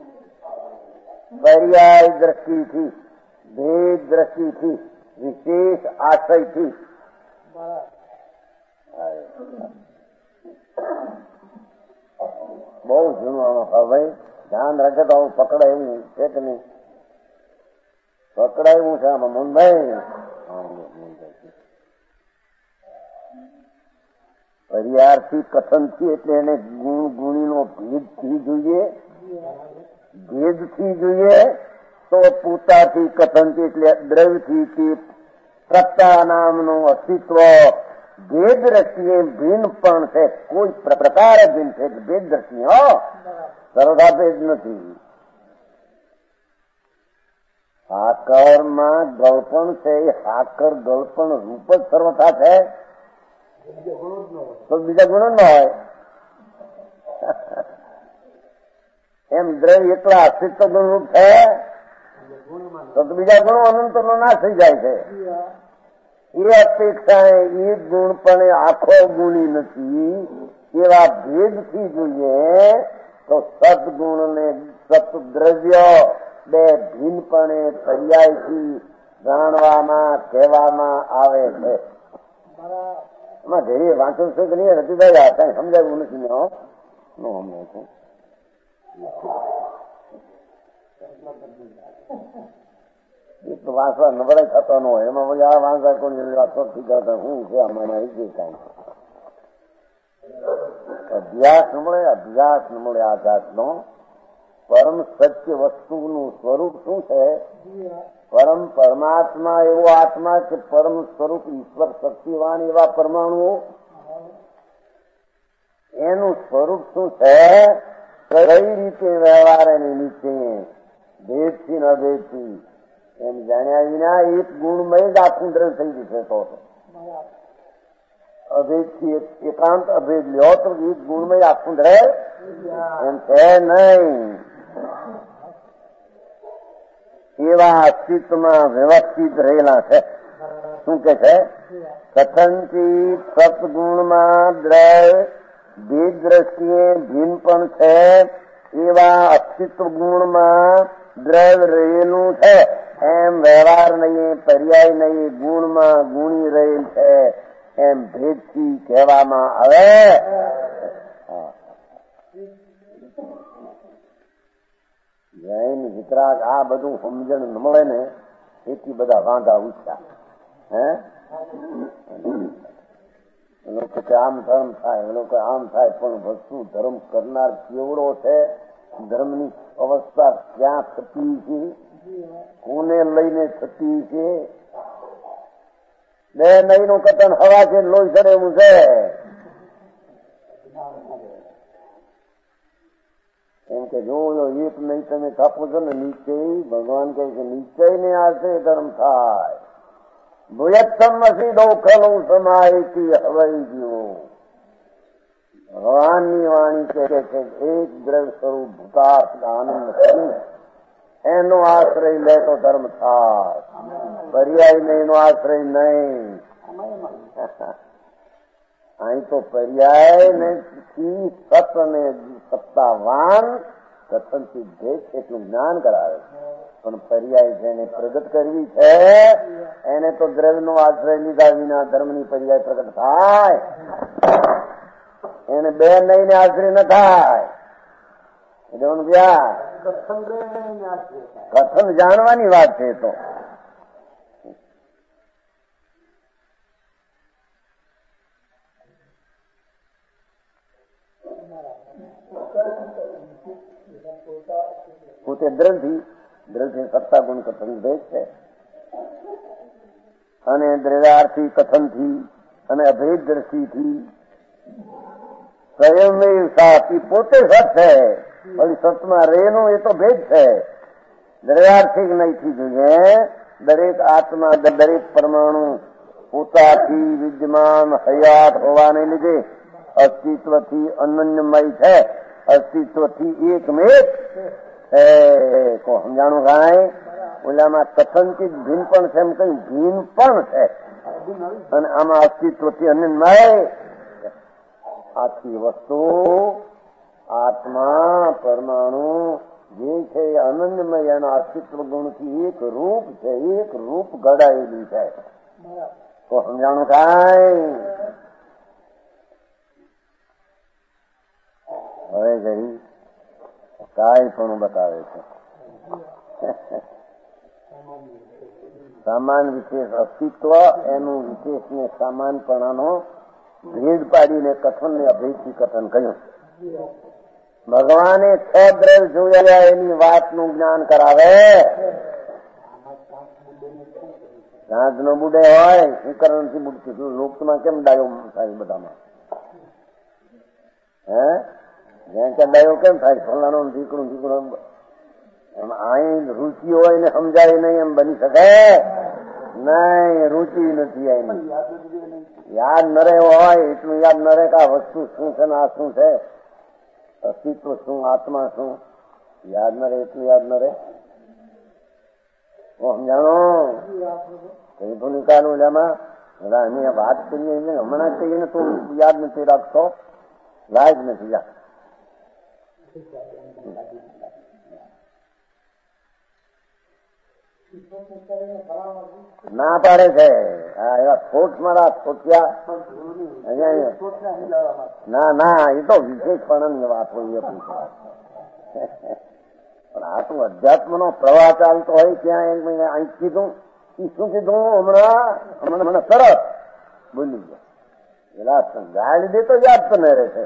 પર્યાય દ્રષ્ટિથી ભેદ દ્રષ્ટિથી વિશેષ આશયથી બહુ જૂનું આમાં ભાઈ ધ્યાન રાખે તો આવું પકડાયું છે કે નહીં પકડાયું છે આમાં મુંબઈ પર્યાયથી કથનથી એટલે એને ગુણ ગુણીનો ભેદથી જોઈએ ભેદથી જોઈએ તો પોતાથી કથનથી એટલે દ્રવ્યથી સત્તા નામનું અસ્તિત્વ ભેદ દ્રષ્ટિએ ભિન્ન પણ છે. કોઈ પ્રકારે ભિન્ન છે ભેદ દ્રષ્ટિ હો સરળતા ભેદ નથી. સાકરમાં ગળપણ છે એ સાકર ગળપણ રૂપ જ સર્વથા છે તો બીજા ગુણો ન હોય. એમ દ્રવ્ય એકલા અસ્તિત્વ ગુણરૂપ છે તો બીજા ગુણો અનંત નો નાશ થઈ જાય છે. એ અપેક્ષા એ ગુણ પણ આખો ગુણી નથી એવા ભેદથી જોઈએ તો સદગુણ ને સતદ્રવ્ય બે ભિન્નપણે પર્યાયથી જાણવામાં કહેવામાં આવે છે. એમાં ધૈર્ય વાંચો છો કે નહીં રતિભાઈ? કઈ સમજાવ્યું નથી મેં નો સમજાય છું. એક તો વાંચવા નબળાઈ થતો ન હોય એમાં પછી આ વાંચા કોણ વાંચો શીખાતા હું છે આમાં આવી ગઈ કઈ અભ્યાસ ન મળે અભ્યાસ ન મળે આ જાતનો. પરમ સત્ય વસ્તુનું સ્વરૂપ શું છે? પરમ પરમાત્મા એવો આત્મા કે પરમ સ્વરૂપ ઈશ્વર શક્તિવાન એવા પરમાણુઓ એનું સ્વરૂપ શું છે? કઈ રીતે વ્યવહાર એની નીચે ભેદથી ન ભેદથી એમ જાણ્યા વિના એક ગુણમય જ આખું દ્રવ્ય થઈ જશે. તો અભેદથી એકાંત અભેદ લ્યો તો એક ગુણમય આખું દ્રવ્ય એમ છે નહીં. એવા અસ્તિત્વમાં વ્યવસ્થિત રહેલા છે. શું કે છે? કથનચિત સત્ગુણમાં દ્રવ્ય ભેદ દ્રષ્ટિએ ભિન્ન પણ છે એવા અસ્તિત્વ ગુણમાં દ્રવ્ય રહેલું છે એમ વ્યવહાર નહીં પર્યાય નહીં ગુણમાં ગુણી રહેલ છે એમ ભેદથી કહેવામાં આવે. જૈન વિતરાગ આ બધું સમજણ ન મળે ને એથી બધા વાંધા ઉઠ્યા. હે લોકો કે આમ ધર્મ થાય એ લોકો આમ થાય પણ વસ્તુ ધર્મ કરનાર કેવડો છે? ધર્મની અવસ્થા ક્યાં થતી છે? કોને લઈને થતી છે? બે નઈ નું કતન હવા છે લોહી ચડે એવું છે. એમ કે જો એક નહીં તમે કાપો છો ને નીચે ભગવાન કહે છે નીચે ને આશે ધર્મ થાય. ભૂયત્તમસી દોખલું સમાયતી હવાઈ ગયો. ભગવાનની વાણી કહે છે એક દ્રવ્ય સ્વરૂપ ભૂતાર્થ આનંદ એનો આશ્રય લે તો ધર્મ થાય. પર્યાય નહીં એનો આશ્રય નહીં. અહીં તો પર્યાય નથી સત અને સત્તાવાન કથનથી ભેદ એટલું જ્ઞાન કરાવે પણ પર્યાય જેને પ્રગટ કરવી છે એને તો દ્રવ્ય નો આશ્રય લીધા વિના ધર્મની પર્યાય પ્રગટ થાય. એને બે નહીં ને આશ્રય ન થાય. કથન જાણવાની વાત છે. તો પોતે દ્રવ્યથી દ્રવ્ય સત્તા ગુણ કથન ભેદ છે અને દ્રવ્યાર્થી કથનથી અને અભેદ દ્રષ્ટિથી સ્વયં સાથી પોતે સત છે પણ સતમાં રેનું એ તો ભેદ છે. દ્રવ્યાર્થિક નહીંથી જોઈએ દરેક આત્મા દરેક પરમાણુ પોતાથી વિદ્યમાન હયાત હોવાને લીધે અસ્તિત્વથી અનન્યમય છે. અસ્તિત્વથી એકમેક કો સમજાણું કાંઈ ઓલામાં કથનથી ભિન્ન પણ છે એમ કઈ ભિન્ન પણ છે અને આમાં અસ્તિત્વથી અનન્યમય. આખી વસ્તુ આત્મા પરમાણુ જે છે અનન્યમય એના અસ્તિત્વ ગુણથી એક રૂપ છે. એક રૂપ ઘડાયેલી છે. તો સમજાણું કાંઈ? હવે ઘડી કાંઈ પણ બતાવે છે. સામાન વિશેષ અસ્તિત્વ એનું વિશેષ ને સામાનપણાનો ભેદ પાડીને કથન ને અભેદથી કથન કહ્યું. ભગવાને છ દ્રવ્ય જોયા એની વાતનું જ્ઞાન કરાવે. કાંચ નો બુડે હોય શું કારણ થી બુડતું લોકમાં કેમ ડાયો થાય બધામાં? હે જ્યાં ત્યાં ડાયો કેમ થાય? ફલાણો દીકરું દીકરો એમ અહીં રુચિ હોય ને સમજાય નહીં એમ બની શકે નહીં. રુચિ નથી એની. યાદ ન રહે હોય એટલું યાદ ન રહે કે આ વસ્તુ શું છે ને આ શું છે, અસ્તિત્વ શું, આત્મા શું, યાદ ન રહે એટલું યાદ ન રહે. સમજાણો કઈ ભૂમિકાનું એમાં અમે વાત કરીએ હમણાં કહીએ ને તો યાદ નથી રાખતો, લાયક નથી યાદ. ના પાડે છે એવા ખોટ મારા ખોટિયા. ના ના એ તો વિશેષપણાની વાત હોય પણ આ તો અધ્યાત્મ નો પ્રવાહ ચાલતો હોય ત્યાં અહીં કીધું શું કીધું હમણાં હમણાં મને સરસ બોલી ગયા. ગાળી દે તો યાદ તો नहीं रहते.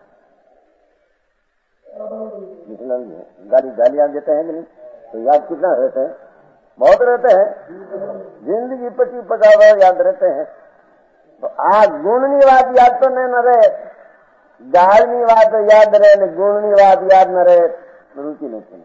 गाली गालियां देते हैं कि नहीं तो याद कितना रहते हैं? बहुत रहते हैं. जिंदगी पची पचास याद रहते हैं. तो आ गुणनी વાત યાદ તો નહીં ન રહે, ગાળની વાત યાદ રહે ને ગુણની વાત યાદ ન રહે, રૂચિ નથી.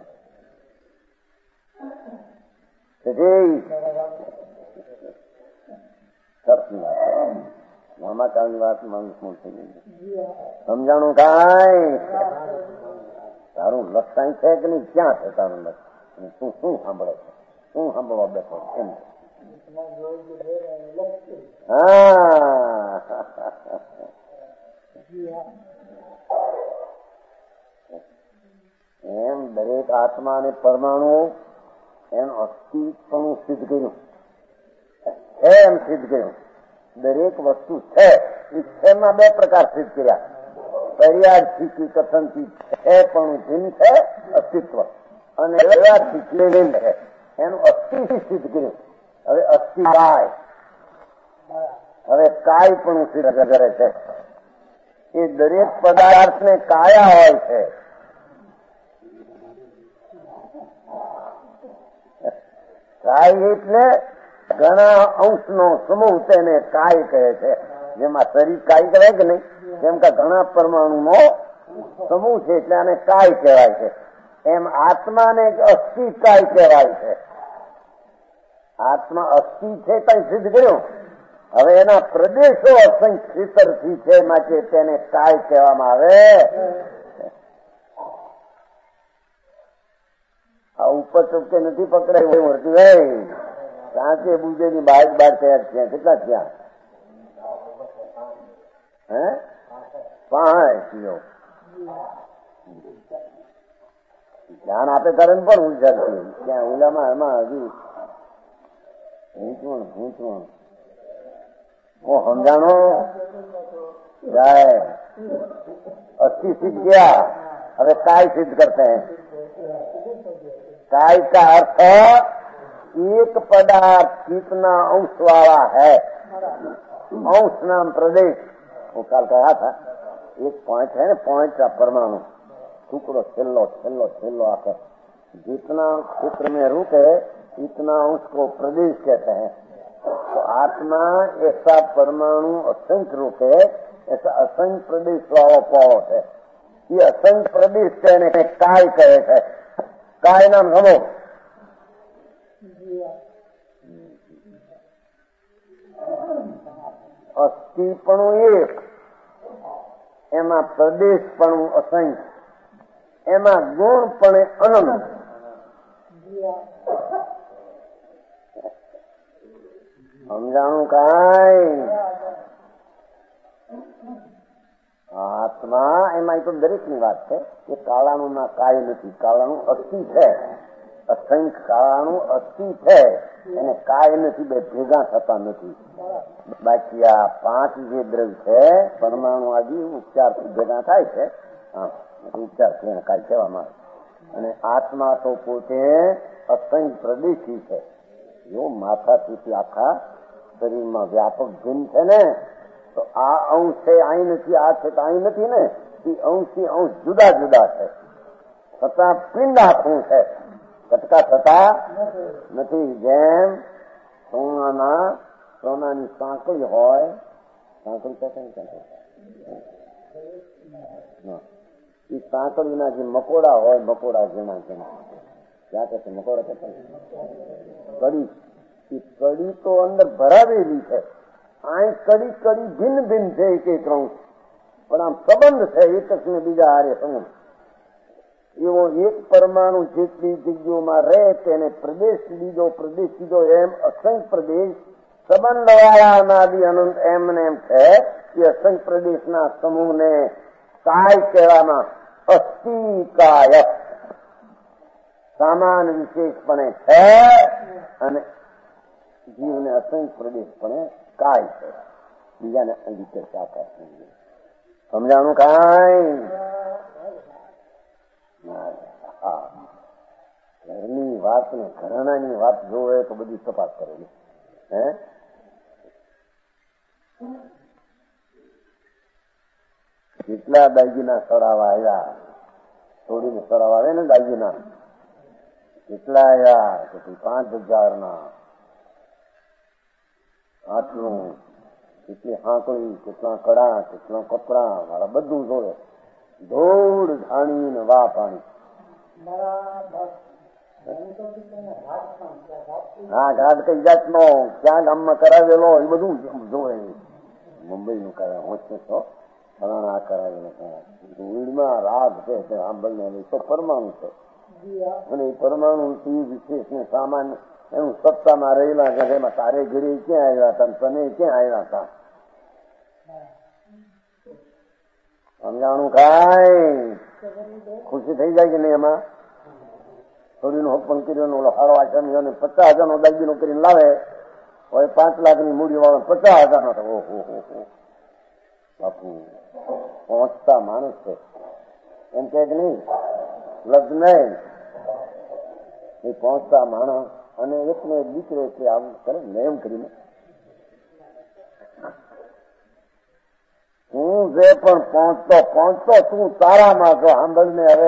મામાકાળની વાત માણસ થઈ ગઈ. સમજાણું કાંઈ તારું લક્ષણ છે કે નહીં, ક્યાં છે તારું લક્ષણ, તું શું સાંભળે છે, શું સાંભળવા બેઠો એમ. હા એમ દરેક આત્મા અને પરમાણુ એનું અસ્તિત્વનું સિદ્ધ કર્યું છે. એમ સિદ્ધ કર્યું દરેક વસ્તુ છે એ છે માં બે પ્રકાર સિદ્ધ કર્યા. પર્યાર્થી કથનથી છે પણ ભિન્ન છે અસ્તિત્વ, અને વ્યવહારથી છે એનું અસ્તિત્વ સિદ્ધ કર્યું. હવે અસ્થિ કાય, હવે કાય પણ સિદ્ધ કરે છે. એ દરેક પદાર્થને કાયા હોય છે. કાય એટલે ઘણા અંશનો સમૂહ તેને કાય કહે છે. જેમાં શરીર કાય કહેવાય કે નહીં, જેમ કે ઘણા પરમાણુનો સમૂહ છે એટલે આને કાય કહેવાય છે. એમ આત્માને અસ્થિ કાય કહેવાય છે. આત્મા અસ્થિ છે કઈ સિદ્ધ કર્યું. હવે એના પ્રદેશો અસંખ્યથી છે માટે તેને કાય કહેવામાં આવે. આ ઉપર ચૂપકે નથી પકડાયું વર્તી ભાઈ, કાંચે બુજે ની બાર બાર તૈયાર થયા. કેટલા થયા? હે પાંચ. ધ્યાન આપે કરે પણ ઉલઝાતી ત્યાં ઉલામાં એમાં હજુ ઊંચવણ ઊંચવણ वो समझानो जाए. अस्थि सिद्ध किया, अब काय सिद्ध करते हैं. काय का अर्थ एक पदार्थ कितना अंश वाला है. अंश नाम प्रदेश, वो कल कहा था. एक पॉइंट है ना, पॉइंट का परमाणु टुकड़ो छेल्लो छेल्लो छेल्लो आकर जितना क्षेत्र में रुके इतना अंश को प्रदेश कहते हैं. तो आत्मा ऐसा परमाणु असंख्य रूप है, ऐसा असंख्य प्रदेश वाला पावो है. ये असंख्य प्रदेश कहने के काय कहे है. काय नाम समो અસ્થિપણું એક, એમાં પ્રદેશપણું અસંખ્ય, એમાં ગુણપણે અનંત. સમજાણું કાંઈ? આત્મા એમાં તો દરેક ની વાત છે કે કાળાનું ના કાય નથી. કાળાનું અસ્થિ છે, અસંખ્ય કાળાનું અસ્થિ છે, એને કાય નથી, બે ભેગા થતા નથી. બાકી આ પાંચ જે દ્રવ્ય છે પરમાણુ આદિ ઉપચારથી ભેગા થાય છે, ઉપચારથી એને કાય કહેવામાં આવે. અને આત્મા તો પોતે અસંખ્ય પ્રદેશી છે. જો માથાથી આખા શરીરમાં વ્યાપક ભિન્ન છે ને, તો આ અંશ છે અહીં નથી, આ છે તો અહીં નથી ને. એ અંશથી અંશ જુદા જુદા છે, છતાં પિંડ આખું છે, કટકા થતા નથી. જેમ સોનાના સોનાની સાંકળી હોય, સાંકળી એ સાંકળીના જે મકોડા હોય, મકોડા જેના જેના ક્યાં કહે છે મકોર કે કડી, એ કડી તો અંદર ભરાવેલી છે. આ કડી કડી ભિન્ન ભિન્ન છે એક એક અંશ, પણ આમ સંબંધ છે એક ને બીજા હારે સંબંધ. એવો એક પરમાણુ જેટલી જગ્યાઓમાં રહે તેને પ્રદેશ બીજો પ્રદેશ બીજો એમ અસંખ્ય પ્રદેશ સંબંધ વાળા અનાદિ અનંત એમને એમ છે કે અસંખ્ય પ્રદેશના સમૂહને કાય કહેવામાં અસ્થિ કાય સામાન વિશેષપણે છે અને જીવને અસંખ્ય પ્રદેશપણે કાય છે. બીજાને અંગીકાર સાકાર સમજાણું કાંઈ? ઘરની વાત ને ઘરાણાની વાત જોવે તો બધી તપાસ કરેલી. હે કેટલા દાગીના સરાવા આવ્યા, થોડીને સરાવા આવે ને દાગીના, કેટલા આવ્યા કે પાંચ હજાર ના આટલું, કેટલી હાંકળી, કેટલા કડા, કેટલા કપડા વાળા બધું જોડે. ધૂળ ધાણી ને વા પાણી. હા ઘાટ કઈ જાતનો ક્યાં ગામમાં કરાવેલો એ બધું જોવે. મુંબઈ નું કરાવે હોશે તો ફલાણા કરાવેલો વીડમાં રાગ છે સાંભળને તો પરમાણુ છે અને એ પરમાણુ વિશેષ ને સામાન્ય એનું સત્તામાં રહેલા છે. એમાં તારે ઘરે ક્યાં આવ્યા હતા, તને ક્યાં આવ્યા હતા? સમજાણું કાંઈ? ખુશી થઈ જાય કે નહીં? એમાં છોડીનું હપ્પન કર્યો ઓલો હારો આશ્રમી પચાસ હજાર નો દાગીનો કરીને લાવે, હવે પાંચ લાખ ની મૂડી વાળો પચાસ હજાર નો થાય. ઓહો બાપુ પહોંચતા માણસ છે એમ કે નહીં લગ્ન એ પહોંચતા માણસ અને એકને એક દીકરો એટલે આવું કરે ને એમ કરીને હું જે પણ પહોંચતો પહોંચતો તું તારામાં છો. સાંભળને હવે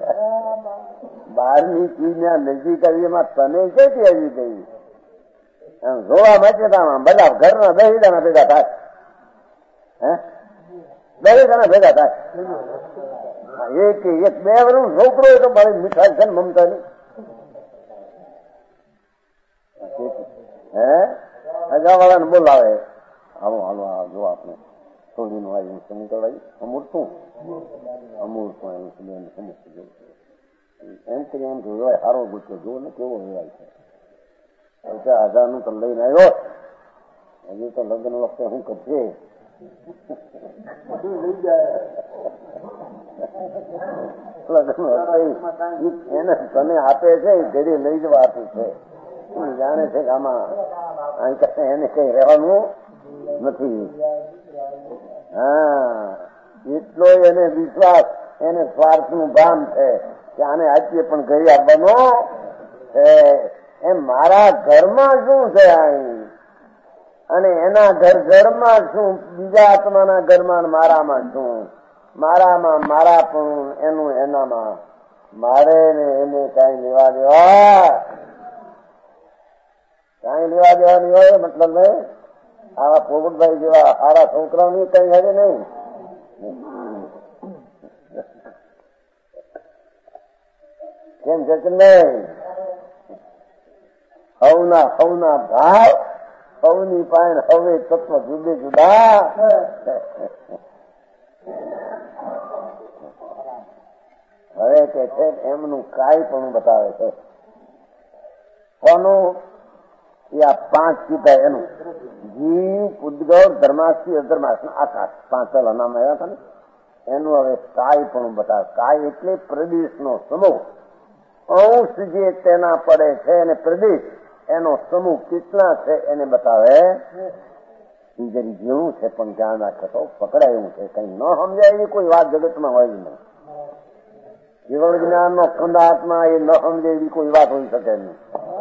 બહારની ચીજના નજીક આવી એમાં તને ક્યાંથી આવી ગઈ? એમ જોવા માટે બધા ઘરના દસ જણા ભેગા થાય. હે દસ જણા ભેગા થાય. એક એક બે વર્ષ છોકરો હોય તો મારી મીઠાઈ છે ને મમતાની. હે હજાવાળાને બોલાવે, હાલો હાલો જો આપણે છોડીનું આવ્યું શું કહેવાય અમૂર્તું અમૂર્તું એમ સમજતું એમ કરી એમ જોવાય સારો ગુસ્સો જો ને કેવો વેવાય છે. હજાર નું તો લઈને આવ્યો, હજુ તો લગ્ન વખતે શું કરશે? લઈ જાય લગ્ન વખતે એને તને આપે છે એ ઘડી લઈ જવા આપી છે. જાણે છે કે આમાં એને કઈ રહેવાનું નથી. હા એટલો એને વિશ્વાસ, એને સ્વાર્થ નું ભાન છે કે આને આપીએ પણ ઘરે આવવાનો છે. એમ મારા ઘરમાં શું છે અને એના ઘર ઘરમાં શું, બીજા આત્માના ઘરમાં મારામાં શું, મારામાં મારા પણ એનું એનામાં મારે ને એને કઈ લેવા દેવા કઈ લેવા દેવાની હોય. મતલબ નહીં આવા પોપટભાઈ જેવા સારા છોકરાઓની કઈ હવે નહીં. કેમ છે કે નહીં? હવના હવના ભાવ, હવની પાયણ હવે તત્વ જુદે જુદા. હવે કે છે એમનું કાંઈ પણ બતાવે છે. કોનું? એ આ પાંચ કીધા એનું જીવ, ઉદ્ગવ, ધર્માસ્થી, અધર્માસ, આકાશ પાંચ નામ આવ્યા હતા ને એનું હવે કાય પણ બતાવે. કાય એટલે પ્રદેશનો સમૂહ. અંશ જે તેના પડે છે અને પ્રદેશ એનો સમૂહ કેટલા છે એને બતાવે. એ જરી જેવું છે પણ ધ્યાન રાખે તો પકડાય એવું છે. કઈ ન સમજાય એવી કોઈ વાત જગતમાં હોય જ નહીં. કેવળ જ્ઞાન નો ખંડાત્મા એ ન સમજે એવી કોઈ વાત હોઈ શકે નહીં.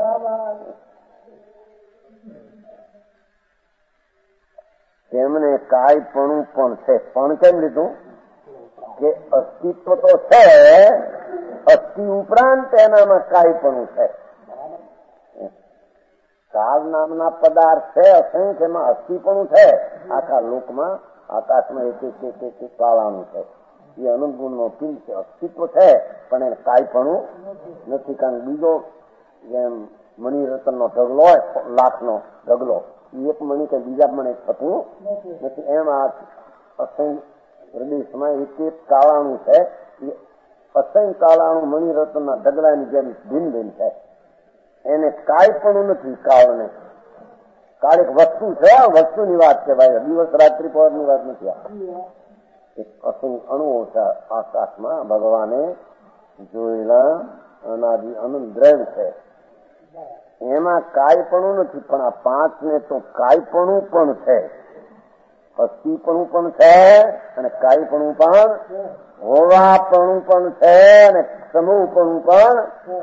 તેમને કાયપણું પણ છે. પણ કેમ લીધું કે અસ્તિત્વ તો છે, અસ્થિ ઉપરાંત એનામાં કાયપણું છે. કાળ નામના પદાર્થ છે અસંખ્ય, એમાં અસ્થિપણું છે. આખા લોકમાં આકાશમાં એક એક એક એક કાળાનું છે. એ અનંત ગુણનો પિંડ છે, અસ્તિત્વ છે, પણ એને કાંઈપણું નથી. કારણ બીજો જેમ મણિરત્નનો ઢગલો હોય, લાખનો ઢગલો, એક મણી કે બીજા મણે થતું નથી. એમ આ અસંખ્ય પ્રદેશમાં એક એક કાળાણું છે, એ અસંખ્ય કાળાણું મણિરત્નના ઢગલાની જેમ ભિન્ન ભિન્ન છે. એને કાંઈપણું નથી. કાળને કાળ એક વસ્તુ છે, વસ્તુની વાત છે ભાઈ, દિવસ રાત્રિ પરની વાત નથી. એક અસંખ્ય અણુઓ છે આકાશમાં ભગવાને જોયેલા અનાદિ અનંત દ્રવ્ય છે, એમાં કાંઈપણું નથી. પણ આ પાંચ ને તો કાંઈપણું પણ છે, અસ્થિપણું પણ છે, અને કાંઈપણું પણ, હોવાપણું પણ છે, અને સમૂહપણું પણ.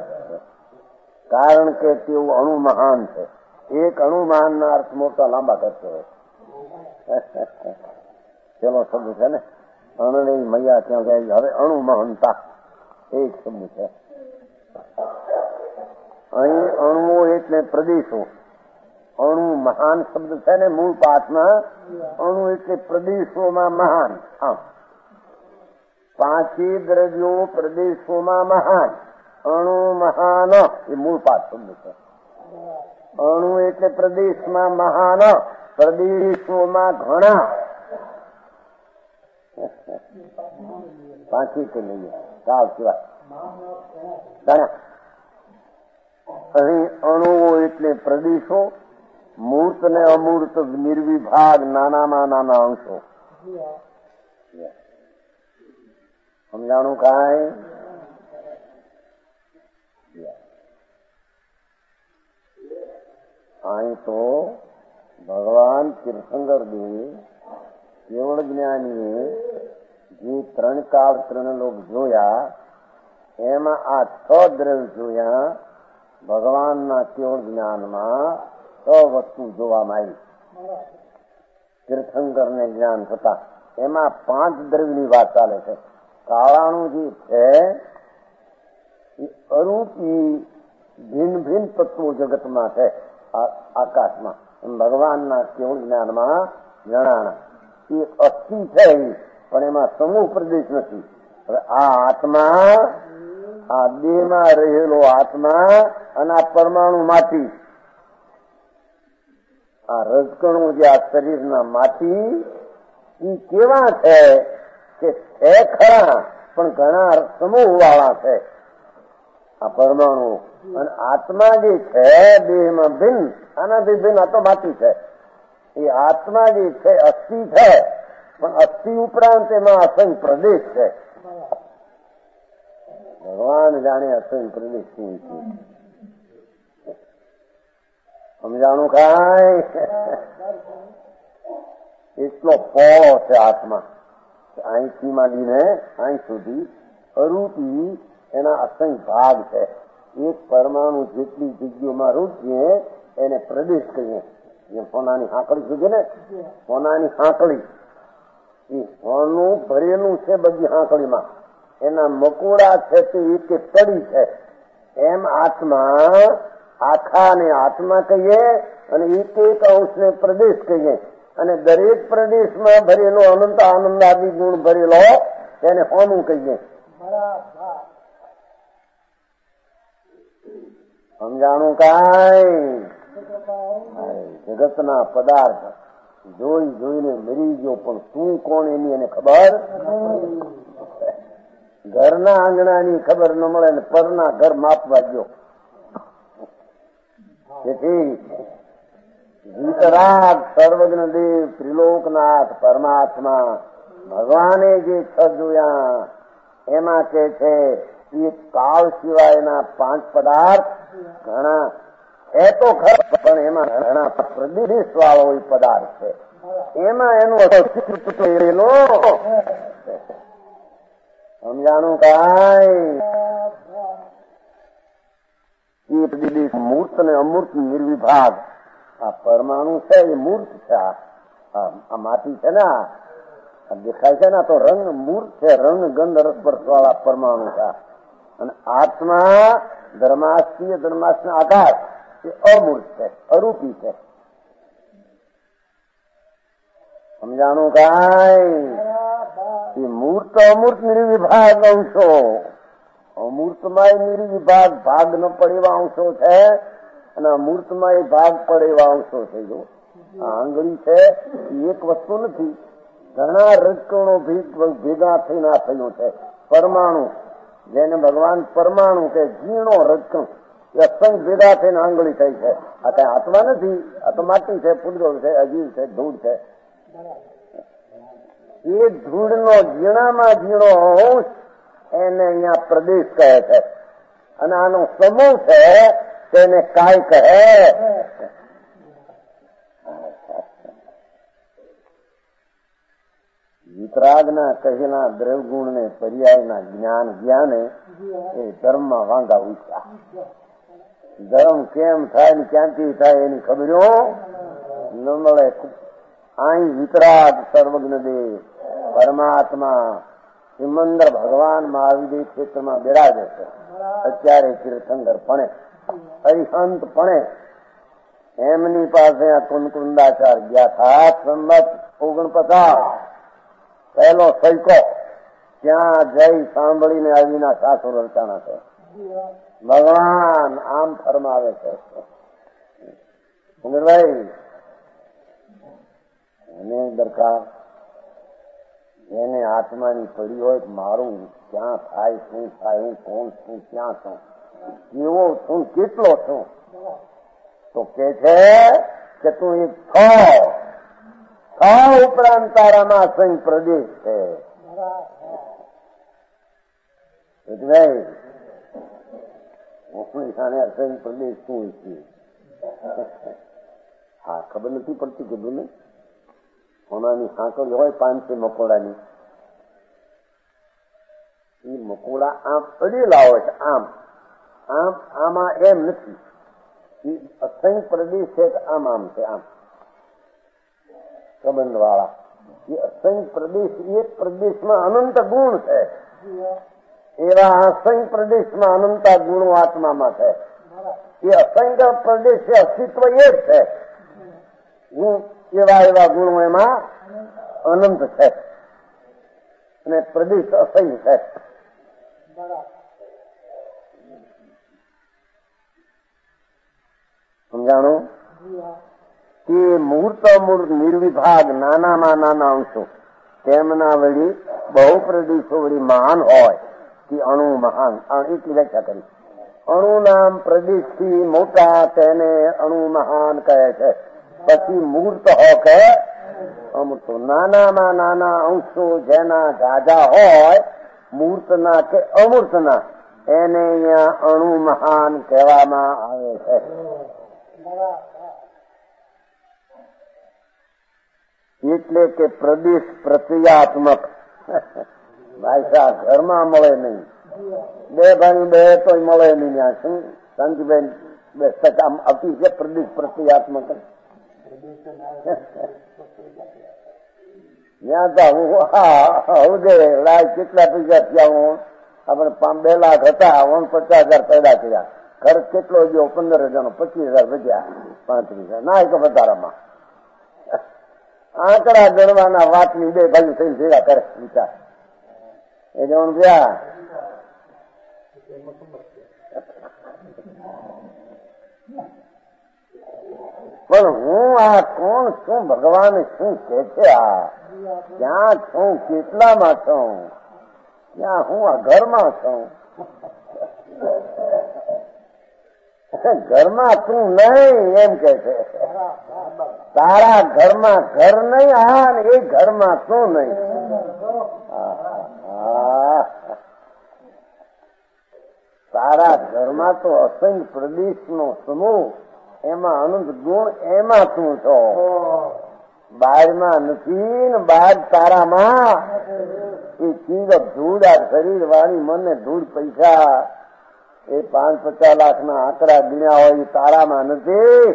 કારણ કે તેવું અણુ મહાન છે. એક અણુ મહાન ના અર્થ મોટા લાંબા કરતો હોય. પેલો શબ્દ છે ને, અણની મૈયા ત્યાં જાય. હવે અણુ મહાનતા એક શબ્દ છે. અહીં અણુઓ એટલે પ્રદેશો. અણુ મહાન શબ્દ છે ને મૂળ પાઠમાં. અણુ એટલે પ્રદેશોમાં મહાન. આમ પાંચે દ્રવ્યો પ્રદેશોમાં મહાન. અણુ મહાન એ મૂળ પાઠ શબ્દ છે. અણુ એટલે પ્રદેશમાં મહાન, પ્રદેશોમાં ઘણા. પાંચી કે લઈએ સાવ સિવાય ઘણા. અહીં અણુઓ એટલે પ્રદેશો, મૂર્ત ને અમૂર્ત નિર્વિભાગ નાનામાં નાના અંશો. સમજાણું કાંઈ? અહીં તો ભગવાન તીર્થંકર દેવ કેવળ જ્ઞાનીએ જે ત્રણ કાળ ત્રણ લોક જોયા, એમાં આ છ દ્રવ્ય જોયા. ભગવાનના કેવળ જ્ઞાનમાં છ વસ્તુ જોવામાં આવી. તીર્થંકરને જ્ઞાન થતા એમાં પાંચ દ્રવ્યની વાત ચાલે છે. કાળાનું જે છે એ અરૂપી ભિન્ન ભિન્ન તત્વો જગતમાં છે આકાશમાં. ભગવાનના કેવળ જ્ઞાનમાં જણાણા એક અસ્થિ છે, પણ એમાં સમૂહ પ્રદેશ નથી. હવે આ આત્મા, આ દેહમાં રહેલો આત્મા અને આ પરમાણુ માટી, આ રજકણો જે આ શરીરના માટી, એ કેવા છે કે છે ખરા, પણ ઘણા સમૂહ વાળા છે આ પરમાણુ. અને આત્મા જે છે દેહમાં ભિન્ન, આનાથી ભિન્ન આ તો માટી છે. એ આત્મા જે છે અસ્થિ છે, પણ અસ્થિ ઉપરાંત એમાં અસંખ્ય પ્રદેશ છે. ભગવાન જાણે અસંખ્ય પ્રદેશ શું છે. સમજાણું કાંઈ? એટલો પોળો છે આત્મા. અહીંથી માંડીને અહીં સુધી અરૂપી એના અસંખ્ય ભાગ છે. એક પરમાણુ જેટલી જગ્યામાં રૂપીએ એને પ્રદેશ કહીએ. જેમ સોનાની હાંકળી કીધી ને, સોનાની હાંકળી એ સોનું ભરેલું છે બધી હાંકળીમાં, એના મકોડા છે તે એક એક કડી છે. એમ આત્મા, આખા ને આત્મા કહીએ, અને એક એક અંશને પ્રદેશ કહીએ. અને દરેક પ્રદેશમાં ભરેલો અનંત આનંદ આદિ ગુણ ભરેલો તેને હોનું કહીએ. સમજાણું કાંઈ? જગતના પદાર્થ જોઈ જોઈને મરી ગયો, પણ શું કોણ એની એને ખબર. ઘરના આંગણાની ખબર ન મળે ને પરના ઘર માપવા ગયો. તેથી વિતરાગ સર્વજ્ઞ દેવ ત્રિલોકનાથ પરમાત્મા ભગવાને જે છ જોયા એમાં કે છે એ કાળ સિવાયના પાંચ પદાર્થ ઘણા છે તો ખરા, પણ એમાં ઘણા પ્રદેશ વાળો પદાર્થ છે. એમાં એનું સમજાણું કાંઈ? એ પ્રદેશ મૂર્ત અને અમૂર્ત નિર્વિભાગ. આ પરમાણુ છે એ મૂર્ત છે. આ માટી છે ને, આ દેખાય છે ને, તો રંગ મૂર્ત છે. રંગ ગંધ રસપર્શ વાળા પરમાણુ છે. અને આત્મા ધર્માસ્તીય ધર્માસ્ત આકાશ એ અમૂર્ત છે, અરૂપી છે. સમજાણું કાંઈ? એ મૂર્ત અમૂર્ત નિર્વિભાગ અંશો, અમૂર્તમાં એ નિર્વિભાગ ભાગ ન પડે એવા અંશો છે અને અમૂર્તમાં એ ભાગ પડે એવા અંશો છે. જો આ આંગળી છે એ એક વસ્તુ નથી, ઘણા રજકણો ભેગા થઈને આ થયું છે પરમાણુ, જેને ભગવાન પરમાણુ કે ઝીણો રજકણ એ અસંખ્ય ભેગા થઈને આંગળી થઈ છે. આ કઈ આત્મા નથી, આ તો માટી છે, પૂતગળ છે, અજીવ છે, ધૂળ છે. એ ધૂળનો ઝીણામાં ઝીણો અંશ એને અહીંયા પ્રદેશ કહે છે અને આનો સમૂહ છે તેને કાય કહે. વિતરાગના કહેલા દ્રવગુણ ને પર્યાયના જ્ઞાન જ્ઞાને એ ધર્મમાં વાંગા ઉઠ્યા. ધર્મ કેમ થાય ને ક્યાંથી થાય એની ખબરો ન મળે. અહીં વિતરાગ સર્વજ્ઞ દેવ પરમાત્મા સિમંદર ભગવાન મહાવીર ક્ષેત્રમાં બિરાજે છે. અત્યારે તીર્થંકર પણે હરિહંત પણે એમની પાસે આ કુનકુંદાચાર ગયા હતા. સંમત ઓગણપચાસ પહેલો સૈકો ત્યાં જઈ સાંભળીને આવીના સાસુ રચાણા છે. ભગવાન આમ ફરમાવે છે, સુંદરભાઈ એને દરકાર એને આત્માની પડી હોય મારું ક્યાં થાય, શું થાય, હું કોણ છું, ક્યાં છું, કેવો છું, કેટલો છું, તો કે છે કે તું એક છો, છો ઉપરાંત તારામાં અસંખ્ય પ્રદેશ છે. અસંખ્ય પ્રદેશ શું છે? હા, ખબર નથી પડતી. કીધું ને સોનાની સાંકળી હોય પાંચસો મકોડાની, એ મકોડા આમ અડેલા હોય છે, આમ આમ આમાં એમ નથી. એ અસંખ્ય પ્રદેશ છે કે આમ આમ છે, આમ સંબંધ વાળા. એ અસંખ્ય પ્રદેશ એક પ્રદેશમાં અનંત ગુણ છે. એવા અસંખ્ય પ્રદેશમાં અનંત ગુણો આત્મામાં છે. એ અસંખ્ય પ્રદેશ અસ્તિત્વ એ જ છે. ગુણ એવા એવા ગુણો એમાં અનંત છે અને પ્રદેશ અસંખ્ય છે. સમજાણું? કે મૂર્ત અમૂર્ત નિર્વિભાગ નાનામાં નાના અંશો તેમના વળી બહુ પ્રદેશો વળી મહાન હોય કે અણુ મહાન. એટલી વ્યાખ્યા કરી. અણુ નામ પ્રદેશથી મોટા તેને અણુ મહાન કહે છે. પછી મૂર્ત હો કે અમૃત. નાનામાં નાના અંશો જેના જાજા હોય મૂર્તના કે અમૂર્તના એને અહીંયા અણુ મહાન કહેવામાં આવે છે. એટલે કે પ્રદેશ પ્રક્રિયાત્મક. ભાઈ સાહેબ ઘરમાં મળે નહીં, બે ભાઈ બે તો મળે નહીં. ત્યાં શું શાંતિબેન બે ટકા આપી છે પ્રદેશ પ્રક્રિયાત્મક. ત્યાં તો હું હા હવદે લાય કેટલા પૈસા થયા, હું આપણે બે લાખ હતા, ઓન પચાસ હજાર પેદા કર્યા. ખર્ચ કેટલો ગયો? પંદર હજાર નો પચીસ હજાર બચ્યા, પાંત્રીસ હજાર ના કે વધારામાં. આંકડા ગણવાના વાતની બે બાજુ થઈને ભેગા કરે વિચાર. એ જવાનું ગયા પણ હું આ કોણ છું? ભગવાન શું કે છે? આ ક્યાં છું? કેટલામાં છું? ક્યાં હું આ ઘરમાં છું? ઘરમાં તું નહીં એમ કે છે. તારા ઘરમાં ઘર નહીં, હા એ ઘરમાં તું નહીં. તારા ઘરમાં તો અસંખ્ય પ્રદેશનો સમૂહ, એમાં અનંત ગુણ, એમાં તું છો. બહારમાં નથી ને બહાર તારામાં એ ચીજ ધૂળ, આ શરીર વાળી મને ધૂળ પૈસા એ પાંચ પચાસ લાખ ના આંકડા ગણ્યા હોય એ તારામાં નથી.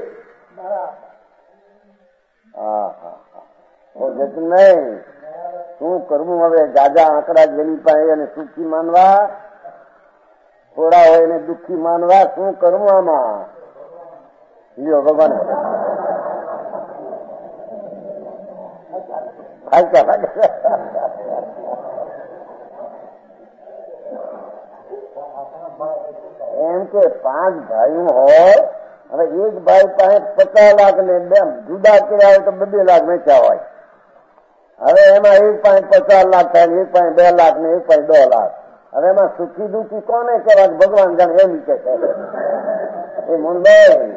હા હા જત નહીં. શું કરવું હવે? જાજા આંકડા જેની પાસે એને સુખી માનવા, થોડા હોય એને દુઃખી માનવા. શું કરવું આમાં? લ્યો ભગવાન એમ કે પાંચ ભાઈઓ હોય, હવે એક ભાઈ પાસે પચાસ લાખ ને બે જુદા કર્યા હોય તો બે લાખ વેચ્યા હોય. હવે એમાં એક પાસે પચાસ લાખ થાય, એક પાસે બે લાખ ને એક પાસે દસ લાખ. હવે એમાં સુખી દુઃખી કોને કહેવાય? ભગવાન જાણે એમ કે છે. એ મુંબઈ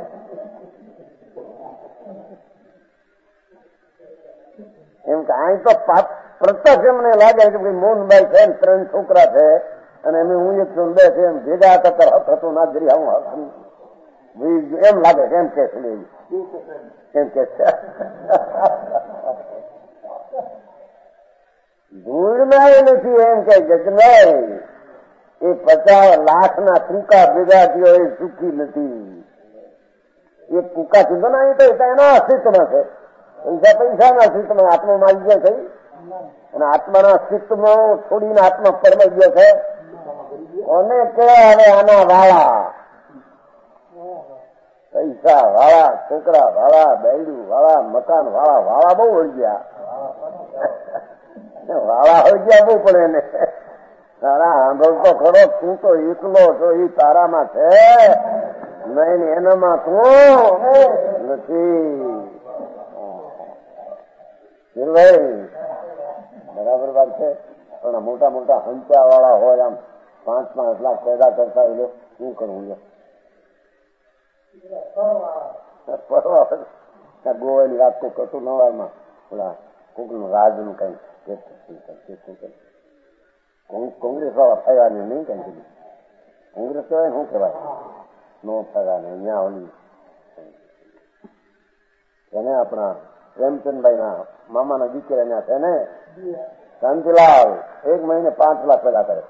એમ કે અહીં તો પ્રત્યક્ષ એમને લાગે કે ભાઈ મોહનભાઈ છે ને ત્રણ છોકરા છે અને એમ હું એક છું બે છે, એમ ભેગા હતા હક હતું ના જરી હું હક એમ લાગે એમ કે છે એમ કે છે. ધૂળમાં નથી એમ કે જગનાય એ પચાસ લાખ ના ટૂંકા ભેગા થયો એ સુખી નથી. એ ટૂંકા થી બનાવી તો એના અસ્તિત્વમાં છે. પૈસા પૈસા ના અસ્તિત્વમાં આત્મા મારી ગયો છે અને આત્માના અસ્તિત્વમાં છોડીને આત્મા પરમાઈ ગયો છે. કોને કે હવે આના વાળા પૈસા વાળા, છોકરા વાળા, બેડું વાળા, મકાન વાળા, વાળા બહુ હોય ગયા, વાળા હોય ગયા બહુ પડે ને. તારા સાંભળતો ખરો, તું તો એકલો છો એ તારામાં છે નહીં, એનામાં તું નથી. બરાબર વાત છે. પણ મોટા મોટા હંચા વાળા હોય, આમ પાંચ પાંચ લાખ પેદા કરતા હોય, શું કરવું લે? ગોવાની વાત તો કશું નવારમાં ઓલા કોકનું રાજનું કઈ કોંગ્રેસ વાળા થયા ને નહીં કઈ કીધું. કોંગ્રેસ કહેવાય શું કહેવાય? નો થયા ને અહીંયા ઓલી એને આપણા પ્રેમચંદભાઈ ના મામાના દીકરા ત્યાં છે ને શાંતિલાલ, એક મહિને પાંચ લાખ પેદા કરે.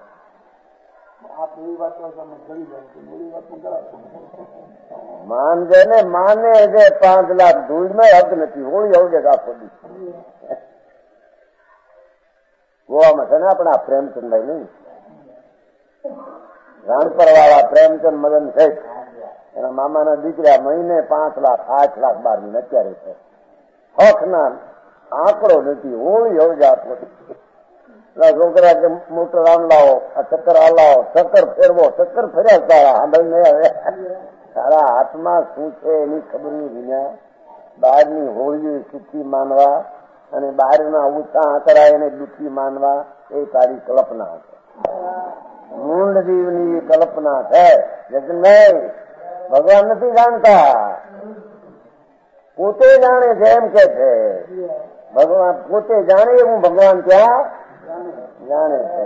માનજે ને માને છે પાંચ લાખ ધૂળ માં હક નથી. હોળી આવજે આખો દી ગોવામાં છે ને આપણા પ્રેમચંદભાઈ નહીં, રાણપર વાળા પ્રેમચંદ મદન શેઠ એના મામાના દીકરા મહિને પાંચ લાખ આઠ લાખ બાર મહિને અત્યારે છે. હક ના આંકડો નથી. હોળી આવજે આખો છોકરા કે મોટર આમ લાવો, આ ચક્કર આ લાવો, ચક્કર ફેરવો, ચક્કર ફેર્યા તારા સાંભળ નહીં આવે. તારા હાથમાં શું છે એની ખબર વિના બહારની હોળી સુખી માનવા અને બહારના ઊંચા આંકડા એને દુઃખી માનવા એ તારી કલ્પના છે, મૂંડ જીવની કલ્પના છે. નહીં, ભગવાન નથી જાણતા, પોતે જાણે છે એમ કે છે. ભગવાન પોતે જાણે એવું ભગવાન ત્યાં જાણે છે.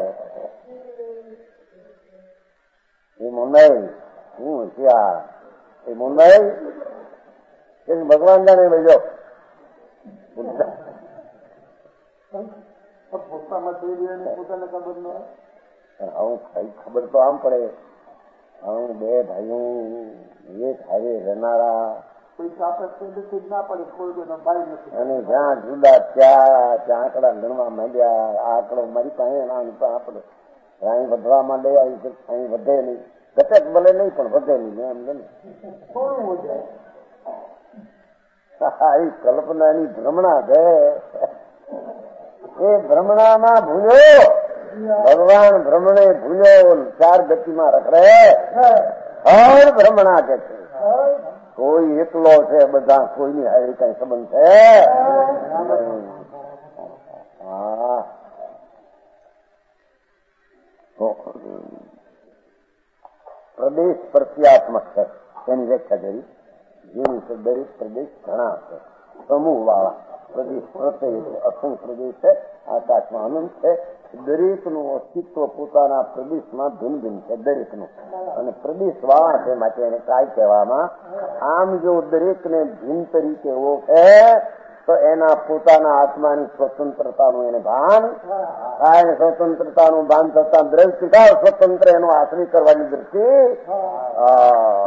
એ મુંબઈ શું હોશિયાર, એ મુંબઈ ભગવાન જાણે ભાઈ પોતામાં પોતાને ખબર ન હું કઈ ખબર તો આમ પડે. હું બે ભાઈઓ એક હારે રહેનારા અને જ્યાં જુદા ત્યાં ત્યાં આંકડા ગણવા માંડ્યા. આ આંકડો મારી પાસે આપડે અહીં વધવા માંડે, અહીં વધે નહીં, ઘટે ભલે નહીં પણ વધે નહીં. એમ ને એ કલ્પનાની ભ્રમણા છે. એ ભ્રમણામાં ભૂલ્યો ભગવાન, ભ્રમણે ભૂલ્યો ચાર ગતિમાં રખડે. હર ભ્રમણા કે છે કોઈ એકલો છે, બધા કોઈની હારી કઈ સંબંધ છે. હા, પ્રદેશ પ્રત્યાત્મક છે એની વ્યાખ્યા કરી. જેની છે દરેક પ્રદેશ ઘણા છે, સમૂહ વાળા પ્રદેશ પ્રત્યે અસંખ્ય પ્રદેશ છે, આકાશમાં અનંત છે. દરેકનું અસ્તિત્વ પોતાના પ્રદેશમાં ભિન્ન ભિન્ન છે દરેકનું, અને પ્રદેશ વાળા છે માટે એને કાંઈ કહેવામાં. આમ જો દરેકને ભિન્ન તરીકે ઓળખે તો એના પોતાના આત્માની સ્વતંત્રતાનું એને ભાન થાય. સ્વતંત્રતાનું ભાન થતા દ્રષ્ટિ સ્વતંત્ર એનો આશ્રય કરવાની દ્રષ્ટિ